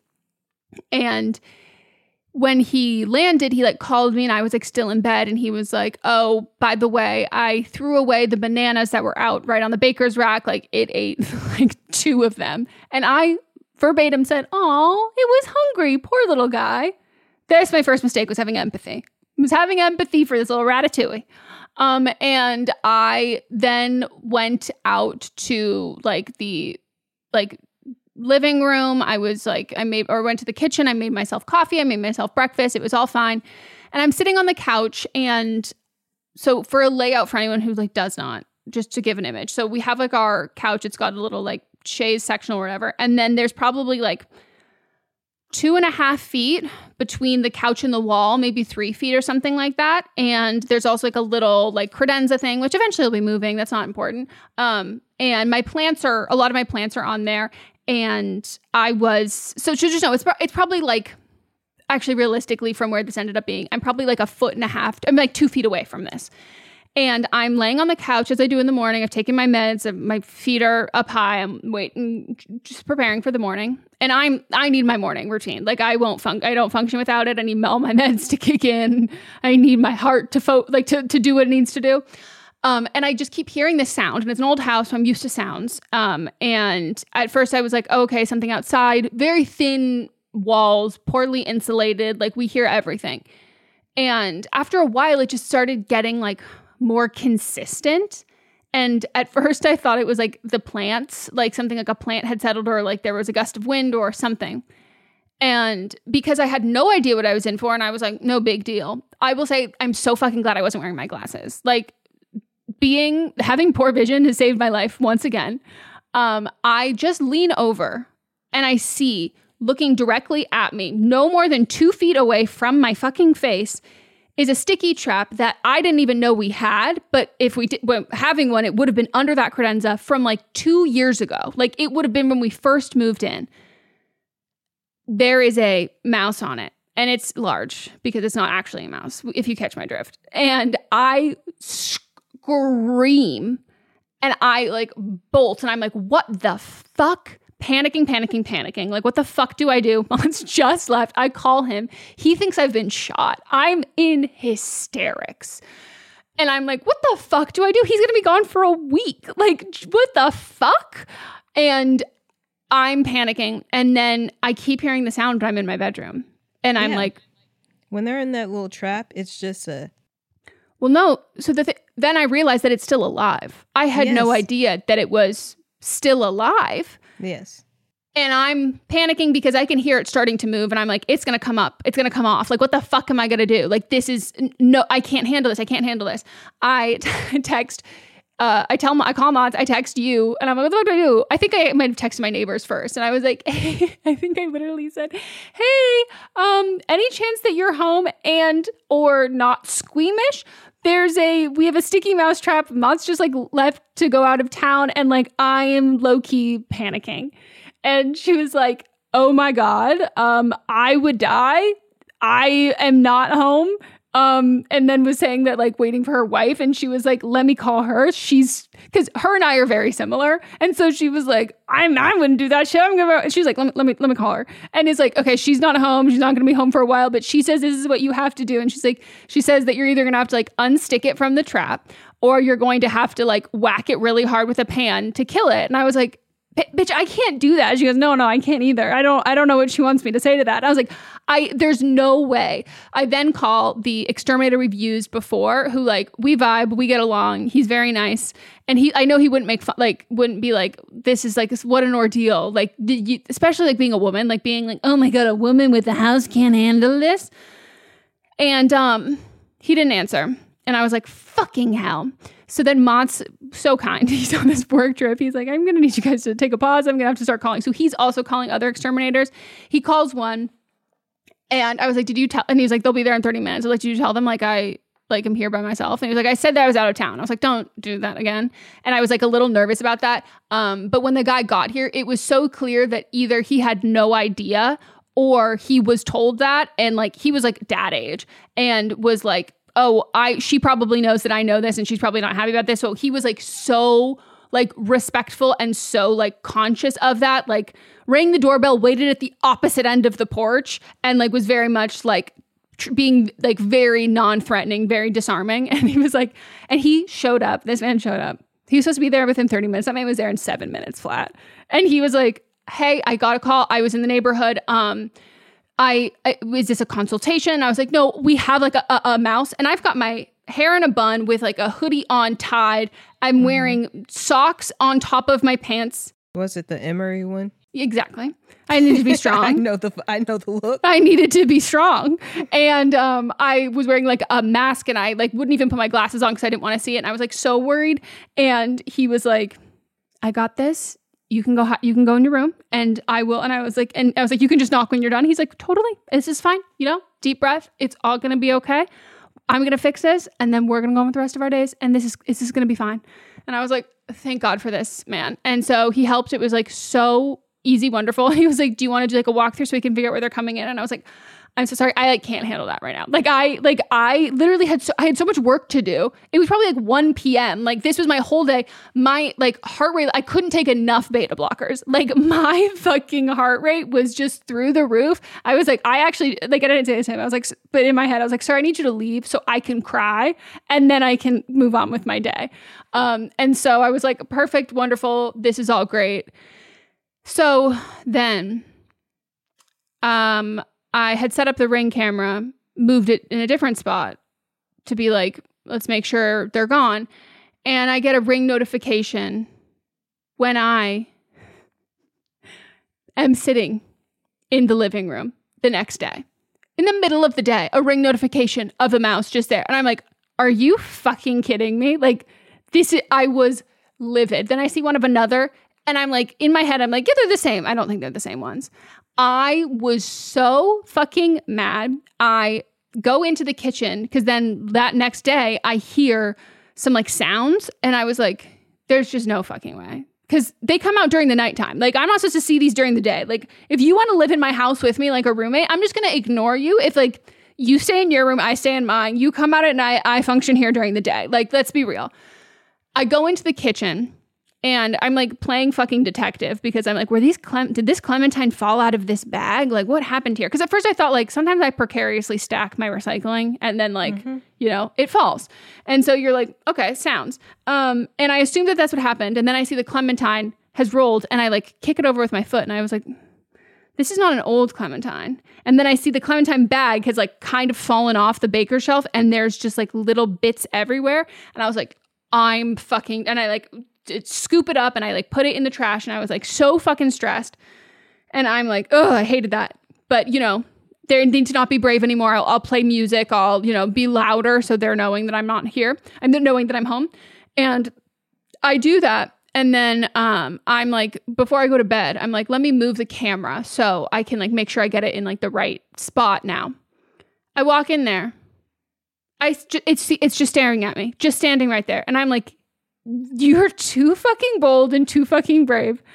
Speaker 9: and when he landed, he like called me, and I was like still in bed, and he was like, oh, by the way, I threw away the bananas that were out right on the baker's rack. Like it ate like two of them. And I verbatim said, oh, it was hungry. Poor little guy. That's my first mistake, was having empathy. I was having empathy for this little ratatouille. Um, and I then went out to like the, like, living room. I was like, I made, or went to the kitchen. I made myself coffee. I made myself breakfast. It was all fine. And I'm sitting on the couch. And so for a layout for anyone who like does not, just to give an image. So we have like our couch. It's got a little like chaise section or whatever. And then there's probably like two and a half feet between the couch and the wall, maybe three feet or something like that. And there's also like a little like credenza thing, which eventually will be moving. That's not important. Um, and my plants are, a lot of my plants are on there. And I was, so to just know, it's, it's probably like, actually realistically from where this ended up being, I'm probably like a foot and a half, I'm like two feet away from this. And I'm laying on the couch as I do in the morning. I've taken my meds. And my feet are up high. I'm waiting, just preparing for the morning. And I'm, I need my morning routine. Like I won't fun, I don't function without it. I need all my meds to kick in. I need my heart to fo- like to, to do what it needs to do. Um, and I just keep hearing this sound, and it's an old house, so I'm used to sounds. Um, and at first I was like, oh, okay, something outside, very thin walls, poorly insulated. Like we hear everything. And after a while, it just started getting like more consistent. And at first I thought it was like the plants, like something like a plant had settled, or like there was a gust of wind or something. And because I had no idea what I was in for, and I was like, no big deal. I will say I'm so fucking glad I wasn't wearing my glasses. Like being, having poor vision has saved my life once again. Um, I just lean over and I see, looking directly at me, no more than two feet away from my fucking face, is a sticky trap that I didn't even know we had. But if we did, well, having one, it would have been under that credenza from like two years ago. Like it would have been when we first moved in. There is a mouse on it, and it's large because it's not actually a mouse, if you catch my drift. And I scream, and I like bolt, and I'm like, what the fuck? Panicking, panicking, panicking. Like, what the fuck do I do? Mom's just left. I call him. He thinks I've been shot. I'm in hysterics. And I'm like, what the fuck do I do? He's going to be gone for a week. Like, what the fuck? And I'm panicking. And then I keep hearing the sound, but I'm in my bedroom. And I'm
Speaker 10: yeah.
Speaker 9: like,
Speaker 10: when they're in that little trap, it's just a...
Speaker 9: Well, no. So the th- then I realized that it's still alive. I had
Speaker 10: yes.
Speaker 9: no idea that it was still alive.
Speaker 10: Yes.
Speaker 9: And I'm panicking because I can hear it starting to move. And I'm like, it's going to come up. It's going to come off. Like, what the fuck am I going to do? Like, this is, no, I can't handle this. I can't handle this. I t- text, uh, I tell, I call Mods, I text you. And I'm like, what the fuck do I do? I think I might have texted my neighbors first. And I was like, hey, I think I literally said, hey, um, any chance that you're home and or not squeamish? There's a, we have a sticky mouse trap. Mods just like left to go out of town. And like, I am low key panicking. And she was like, oh my God, um, I would die. I am not home. Um, and then was saying that like waiting for her wife. And she was like, let me call her. She's because her and I are very similar. And so she was like, I'm, I wouldn't do that shit. I'm going to, she's like, let me, let me, let me call her. And it's like, okay, she's not home. She's not going to be home for a while, but she says, this is what you have to do. And she's like, she says that you're either going to have to like unstick it from the trap or you're going to have to like whack it really hard with a pan to kill it. And I was like, bitch, I can't do that. She goes, no, no, I can't either. I don't, I don't know what she wants me to say to that. And I was like, I, there's no way. I then call the exterminator we've used before who like, we vibe, we get along. He's very nice. And he, I know he wouldn't make fun, like, wouldn't be like, this is like, what an ordeal. Like, did you, especially like being a woman, like being like, oh my God, a woman with a house can't handle this. And um, he didn't answer. And I was like, fucking hell. So then Mott's so kind. He's on this work trip. He's like, I'm going to need you guys to take a pause. I'm going to have to start calling. So he's also calling other exterminators. He calls one. And I was like, did you tell? And he's like, they'll be there in thirty minutes. I was like, did you tell them like I like am here by myself? And he was like, I said that I was out of town. I was like, don't do that again. And I was like a little nervous about that. Um, but when the guy got here, it was so clear that either he had no idea or he was told that. And like, he was like dad age and was like, oh, I, she probably knows that I know this and she's probably not happy about this. So he was like so like respectful and so like conscious of that, like rang the doorbell, waited at the opposite end of the porch and like was very much like tr- being like very non-threatening, very disarming. And he was like, and he showed up, this man showed up. He was supposed to be there within thirty minutes. That man was there in seven minutes flat. And he was like, hey, I got a call. I was in the neighborhood. Um, I, I, is this a consultation? I was like, no, we have like a, a, a mouse and I've got my hair in a bun with like a hoodie on tied. I'm mm-hmm. wearing socks on top of my pants.
Speaker 10: Was it the Emery one?
Speaker 9: Exactly. I needed to be strong.
Speaker 10: I know the I know the look.
Speaker 9: I needed to be strong. And um, I was wearing like a mask and I like wouldn't even put my glasses on because I didn't want to see it. And I was like so worried. And he was like, I got this. You can go, you can go in your room and I will. And I was like, and I was like, you can just knock when you're done. He's like, totally. This is fine. You know, deep breath. It's all going to be okay. I'm going to fix this. And then we're going to go on with the rest of our days. And this is, this is going to be fine. And I was like, thank God for this, man. And so he helped. It was like so easy, wonderful. He was like, do you want to do like a walkthrough so we can figure out where they're coming in? And I was like, I'm so sorry. I like can't handle that right now. Like I, like I literally had, so, I had so much work to do. It was probably like one p.m. Like this was my whole day. My like heart rate, I couldn't take enough beta blockers. Like my fucking heart rate was just through the roof. I was like, I actually, like I didn't say this to him. I was like, but in my head, I was like, sir, I need you to leave so I can cry and then I can move on with my day. Um, and so I was like, perfect, wonderful. This is all great. So then, um, I had set up the Ring camera, moved it in a different spot to be like, let's make sure they're gone. And I get a Ring notification when I am sitting in the living room the next day. In the middle of the day, a Ring notification of a mouse just there. And I'm like, are you fucking kidding me? Like, this is, I was livid. Then I see one of another. And I'm like, in my head, I'm like, yeah, they're the same. I don't think they're the same ones. I was so fucking mad. I go into the kitchen because then that next day I hear some like sounds and I was like, there's just no fucking way. Because they come out during the nighttime. Like, I'm not supposed to see these during the day. Like, if you want to live in my house with me like a roommate, I'm just going to ignore you. If like you stay in your room, I stay in mine. You come out at night, I function here during the day. Like, let's be real. I go into the kitchen. And I'm like playing fucking detective because I'm like, were these, Clem- did this Clementine fall out of this bag? Like what happened here? Because at first I thought like sometimes I precariously stack my recycling and then like, mm-hmm. you know, it falls. And so you're like, okay, sounds. Um, and I assumed that that's what happened. And then I see the Clementine has rolled and I like kick it over with my foot. And I was like, this is not an old Clementine. And then I see the Clementine bag has like kind of fallen off the baker shelf and there's just like little bits everywhere. And I was like, I'm fucking, and I like, scoop it up and I like put it in the trash and I was like so fucking stressed and I'm like, oh, I hated that. But you know, they need to not be brave anymore. I'll, I'll play music. I'll, you know, be louder so they're knowing that I'm not here and they're knowing that I'm home. And I do that. And then um, I'm like, before I go to bed, I'm like, let me move the camera so I can like make sure I get it in like the right spot now. I walk in there. I, it's, it's just staring at me, just standing right there. And I'm like, you're too fucking bold and too fucking brave.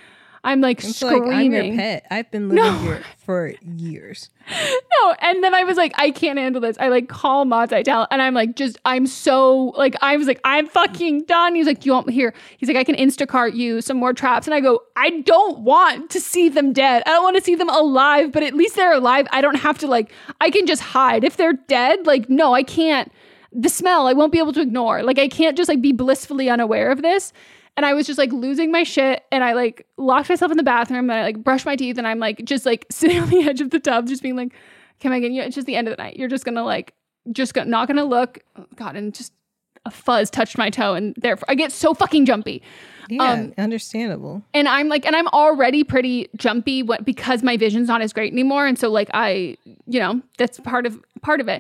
Speaker 9: I'm like
Speaker 10: it's
Speaker 9: screaming.
Speaker 10: Like I'm your pet. I've been living no. here for years.
Speaker 9: No, and then I was like, I can't handle this. I like call Mods, I tell, and I'm like, just, I'm so, like, I was like, I'm fucking done. He's like, do you want me here? He's like, I can Instacart you some more traps. And I go, I don't want to see them dead. I don't want to see them alive, but at least they're alive. I don't have to, like, I can just hide. If they're dead, like, no, I can't. The smell, I won't be able to ignore. Like, I can't just like be blissfully unaware of this. And I was just like losing my shit. And I like locked myself in the bathroom and I like brushed my teeth and I'm like just like sitting on the edge of the tub, just being like, okay, Megan, you, it's just the end of the night. You're just gonna like, just go, not gonna look. Oh, God, and just a fuzz touched my toe and therefore I get so fucking jumpy.
Speaker 10: Yeah, um, understandable.
Speaker 9: And I'm like, and I'm already pretty jumpy what, because my vision's not as great anymore. And so like I, you know, that's part of part of it.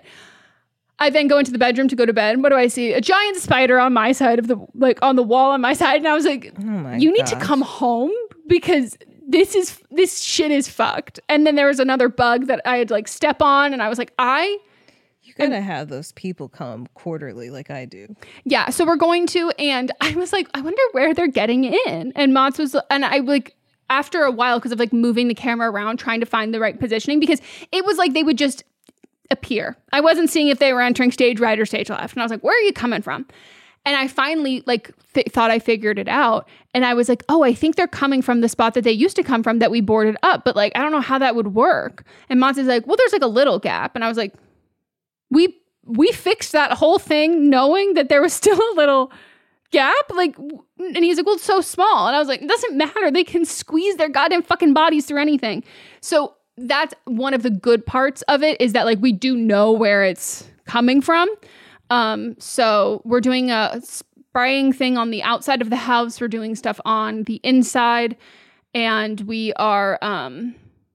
Speaker 9: I then go into the bedroom to go to bed. What do I see? A giant spider on my side of the, like on the wall on my side. And I was like, oh my you gosh. Need to come home because this is, this shit is fucked. And then there was another bug that I had like step on. And I was like, I.
Speaker 10: You gotta have those people come quarterly like I do.
Speaker 9: Yeah. So we're going to, and I was like, I wonder where they're getting in. And Mods was, and I like, after a while, because of like moving the camera around, trying to find the right positioning, because it was like they would just appear. I wasn't seeing if they were entering stage right or stage left. And I was like, where are you coming from? And I finally like th- thought I figured it out. And I was like, oh, I think they're coming from the spot that they used to come from that we boarded up. But like, I don't know how that would work. And Mods is like, well, there's like a little gap. And I was like, we, we fixed that whole thing knowing that there was still a little gap. Like, and he's like, well, it's so small. And I was like, it doesn't matter. They can squeeze their goddamn fucking bodies through anything. So that's one of the good parts of it is that like we do know where it's coming from. Um, so we're doing a spraying thing on the outside of the house. We're doing stuff on the inside, and we are um,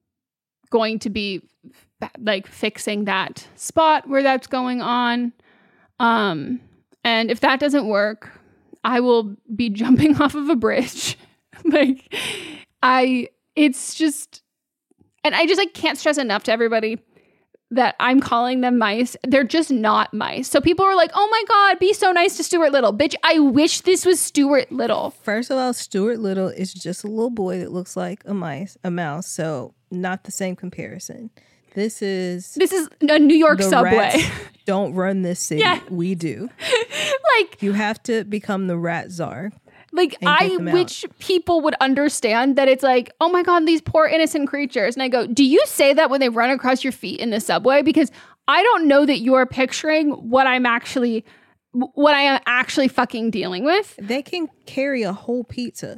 Speaker 9: going to be like fixing that spot where that's going on. Um, and if that doesn't work, I will be jumping off of a bridge. like I, it's just. And I just like can't stress enough to everybody that I'm calling them mice. They're just not mice. So people are like, oh my God, be so nice to Stuart Little. Bitch, I wish this was Stuart Little.
Speaker 10: First of all, Stuart Little is just a little boy that looks like a mice, a mouse. So not the same comparison. This is
Speaker 9: This is a New York subway.
Speaker 10: Don't run this city. Yeah. We do.
Speaker 9: Like
Speaker 10: you have to become the rat czar.
Speaker 9: Like, I wish people would understand that it's like, oh my God, these poor innocent creatures. And I go, do you say that when they run across your feet in the subway? Because I don't know that you're picturing what I'm actually, what I am actually fucking dealing with.
Speaker 10: They can carry a whole pizza.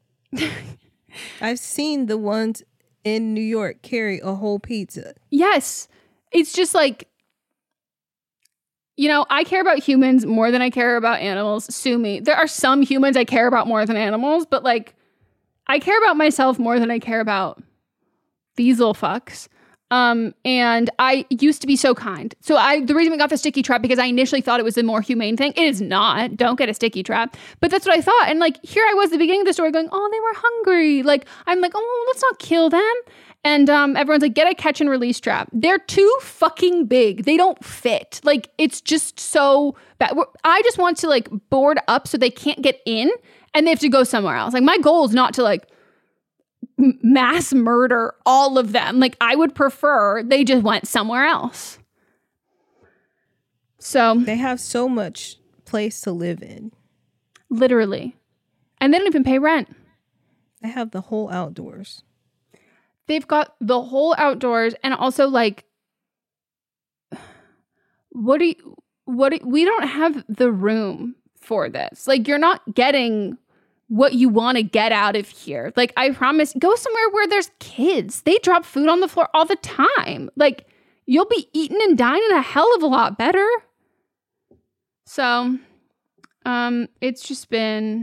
Speaker 10: I've seen the ones in New York carry a whole pizza.
Speaker 9: Yes. It's just like, you know, I care about humans more than I care about animals. Sue me. There are some humans I care about more than animals, but like, I care about myself more than I care about these little fucks. Um, and I used to be so kind. So I, the reason we got the sticky trap, because I initially thought it was the more humane thing. It is not. Don't get a sticky trap. But that's what I thought. And like, here I was at the beginning of the story going, oh, they were hungry. Like, I'm like, oh, let's not kill them. And um, everyone's like, get a catch and release trap. They're too fucking big. They don't fit. Like, it's just so bad. We're, I just want to like board up so they can't get in and they have to go somewhere else. Like, my goal is not to like m- mass murder all of them. Like, I would prefer they just went somewhere else. So
Speaker 10: they have so much place to live in.
Speaker 9: Literally. And they don't even pay rent.
Speaker 10: They have the whole outdoors.
Speaker 9: They've got the whole outdoors, and also like, what do you, what do, we don't have the room for this. Like, you're not getting what you want to get out of here. Like, I promise, go somewhere where there's kids. They drop food on the floor all the time. Like, you'll be eating and dining a hell of a lot better. So, um, it's just been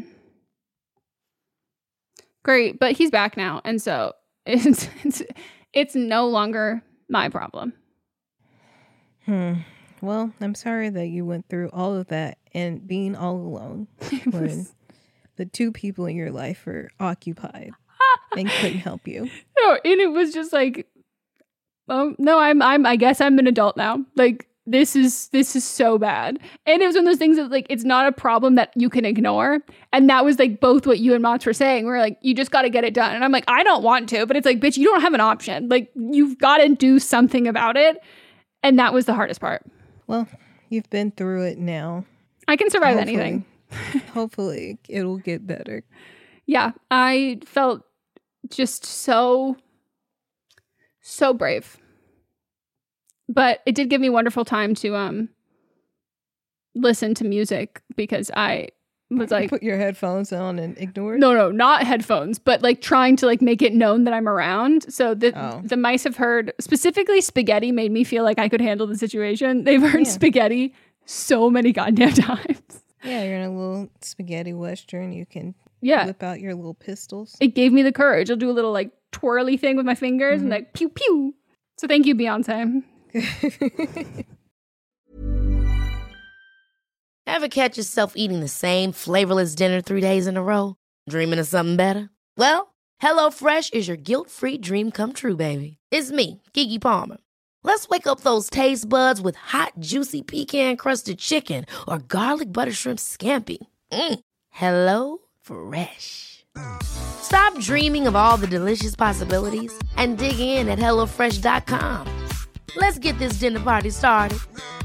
Speaker 9: great, but he's back now, and so. It's, it's it's no longer my problem.
Speaker 10: Hmm. Well, I'm sorry that you went through all of that and being all alone when the two people in your life are occupied and couldn't help you.
Speaker 9: No, and it was just like, um, no, I'm I'm I guess I'm an adult now. Like, this is this is so bad. And it was one of those things that like, it's not a problem that you can ignore. And that was like both what you and Mats were saying. We're like, you just got to get it done. And I'm like, I don't want to, but it's like, bitch, you don't have an option. Like, you've got to do something about it. And that was the hardest part.
Speaker 10: Well, you've been through it now.
Speaker 9: I can survive
Speaker 10: hopefully,
Speaker 9: anything.
Speaker 10: Hopefully it'll get better.
Speaker 9: Yeah, I felt just so, so brave. But it did give me wonderful time to um listen to music because I was like...
Speaker 10: Put your headphones on and ignore it?
Speaker 9: No, no, not headphones, but like trying to like make it known that I'm around. So the,
Speaker 10: oh.
Speaker 9: the mice have heard, specifically Spaghetti made me feel like I could handle the situation. They've heard yeah. Spaghetti so many goddamn times.
Speaker 10: Yeah, you're in a little spaghetti western. You can
Speaker 9: yeah.
Speaker 10: whip out your little pistols.
Speaker 9: It gave me the courage. I'll do a little like twirly thing with my fingers mm-hmm. and like pew pew. So thank you, Beyonce.
Speaker 1: Ever catch yourself eating the same flavorless dinner three days in a row? Dreaming of something better? Well, HelloFresh is your guilt-free dream come true, baby. It's me, Keke Palmer. Let's wake up those taste buds with hot, juicy pecan-crusted chicken or garlic butter shrimp scampi. Mm. Hello Fresh. Stop dreaming of all the delicious possibilities and dig in at hello fresh dot com. Let's get this dinner party started.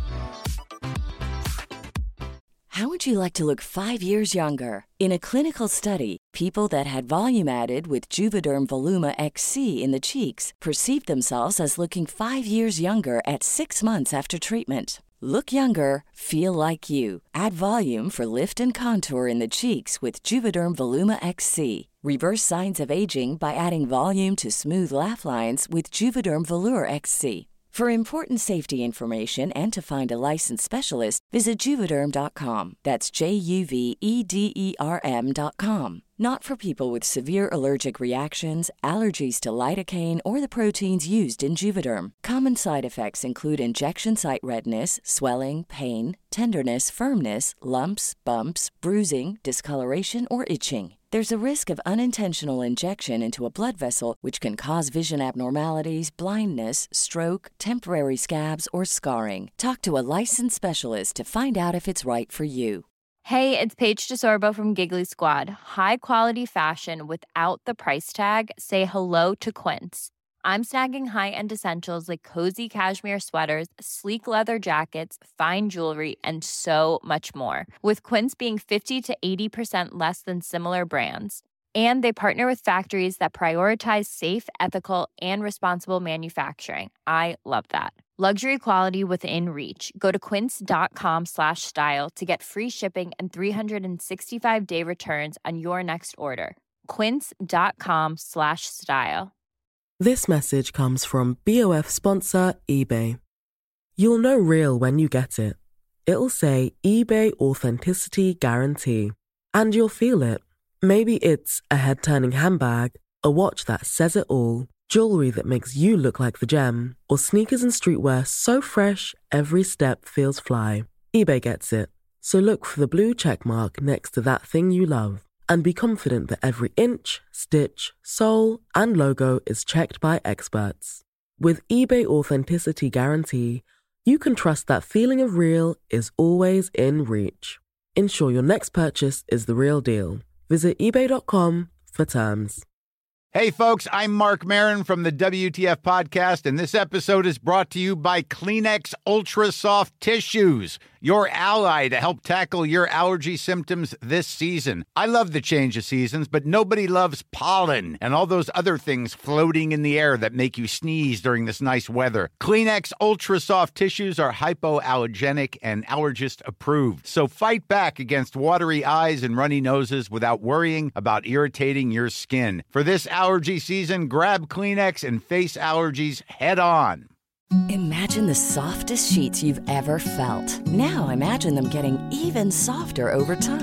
Speaker 12: How would you like to look five years younger? In a clinical study, people that had volume added with Juvederm Voluma X C in the cheeks perceived themselves as looking five years younger at six months after treatment. Look younger, feel like you. Add volume for lift and contour in the cheeks with Juvederm Voluma X C. Reverse signs of aging by adding volume to smooth laugh lines with Juvederm Volure X C. For important safety information and to find a licensed specialist, visit Juvederm dot com. That's J U V E D E R M dot com. Not for people with severe allergic reactions, allergies to lidocaine, or the proteins used in Juvederm. Common side effects include injection site redness, swelling, pain, tenderness, firmness, lumps, bumps, bruising, discoloration, or itching. There's a risk of unintentional injection into a blood vessel, which can cause vision abnormalities, blindness, stroke, temporary scabs, or scarring. Talk to a licensed specialist to find out if it's right for you.
Speaker 13: Hey, it's Paige DeSorbo from Giggly Squad. High quality fashion without the price tag. Say hello to Quince. I'm snagging high-end essentials like cozy cashmere sweaters, sleek leather jackets, fine jewelry, and so much more. With Quince being fifty to eighty percent less than similar brands. And they partner with factories that prioritize safe, ethical, and responsible manufacturing. I love that. Luxury quality within reach. Go to quince.com slash style to get free shipping and three sixty-five day returns on your next order. Quince.com slash style.
Speaker 11: This message comes from B O F sponsor eBay. You'll know real when you get it. It'll say eBay Authenticity Guarantee. And you'll feel it. Maybe it's a head-turning handbag, a watch that says it all, jewelry that makes you look like the gem, or sneakers and streetwear so fresh every step feels fly. eBay gets it. So look for the blue check mark next to that thing you love. And be confident that every inch, stitch, sole, and logo is checked by experts. With eBay Authenticity Guarantee, you can trust that feeling of real is always in reach. Ensure your next purchase is the real deal. Visit ebay dot com for terms.
Speaker 14: Hey, folks, I'm Mark Maron from the W T F Podcast, and this episode is brought to you by Kleenex Ultra Soft Tissues, your ally to help tackle your allergy symptoms this season. I love the change of seasons, but nobody loves pollen and all those other things floating in the air that make you sneeze during this nice weather. Kleenex Ultra Soft Tissues are hypoallergenic and allergist approved, so fight back against watery eyes and runny noses without worrying about irritating your skin. For this allergy season, grab Kleenex and face allergies head on.
Speaker 12: Imagine the softest sheets you've ever felt. Now imagine them getting even softer over time.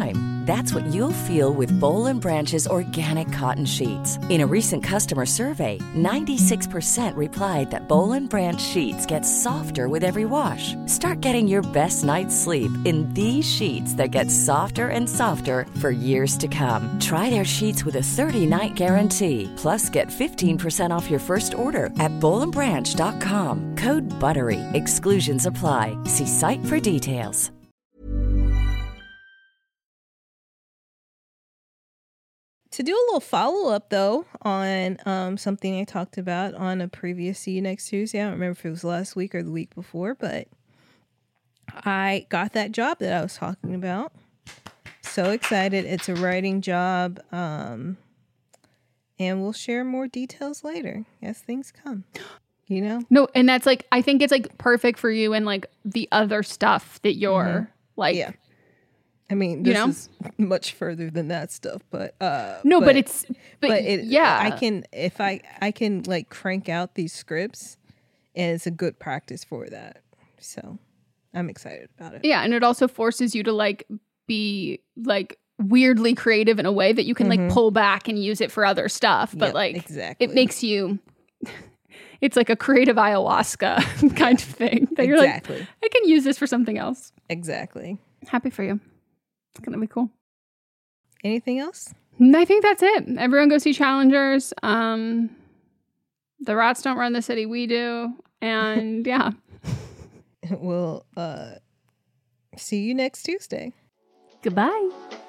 Speaker 12: That's what you'll feel with Boll and Branch's organic cotton sheets. In a recent customer survey, ninety-six percent replied that Boll and Branch sheets get softer with every wash. Start getting your best night's sleep in these sheets that get softer and softer for years to come. Try their sheets with a thirty-night guarantee. Plus, get fifteen percent off your first order at boll and branch dot com. Code BUTTERY. Exclusions apply. See site for details.
Speaker 10: To do a little follow-up, though, on um, something I talked about on a previous See You Next Tuesday. I don't remember if it was last week or the week before, but I got that job that I was talking about. So excited. It's a writing job. Um, and we'll share more details later as things come. You know?
Speaker 9: No, and that's like, I think it's like perfect for you and like the other stuff that you're
Speaker 10: Mhm.
Speaker 9: like.
Speaker 10: Yeah. I mean, this
Speaker 9: you know?
Speaker 10: is much further than that stuff, but uh
Speaker 9: No, but it's- but
Speaker 10: it,
Speaker 9: yeah.
Speaker 10: I can if I I can like crank out these scripts, and it's a good practice for that. So I'm excited about it.
Speaker 9: Yeah, and it also forces you to like be like weirdly creative in a way that you can
Speaker 10: Mhm.
Speaker 9: like pull back and use it for other stuff. But
Speaker 10: Yep,
Speaker 9: like
Speaker 10: exactly.
Speaker 9: it makes you it's like a creative ayahuasca kind of thing. That you're
Speaker 10: Exactly.
Speaker 9: like, I can use this for something else.
Speaker 10: Exactly.
Speaker 9: Happy for you. It's gonna be cool.
Speaker 10: Anything else?
Speaker 9: I think that's it. Everyone go see Challengers. Um, the rats don't run the city, we do. And yeah.
Speaker 10: We'll uh see you next Tuesday.
Speaker 9: Goodbye.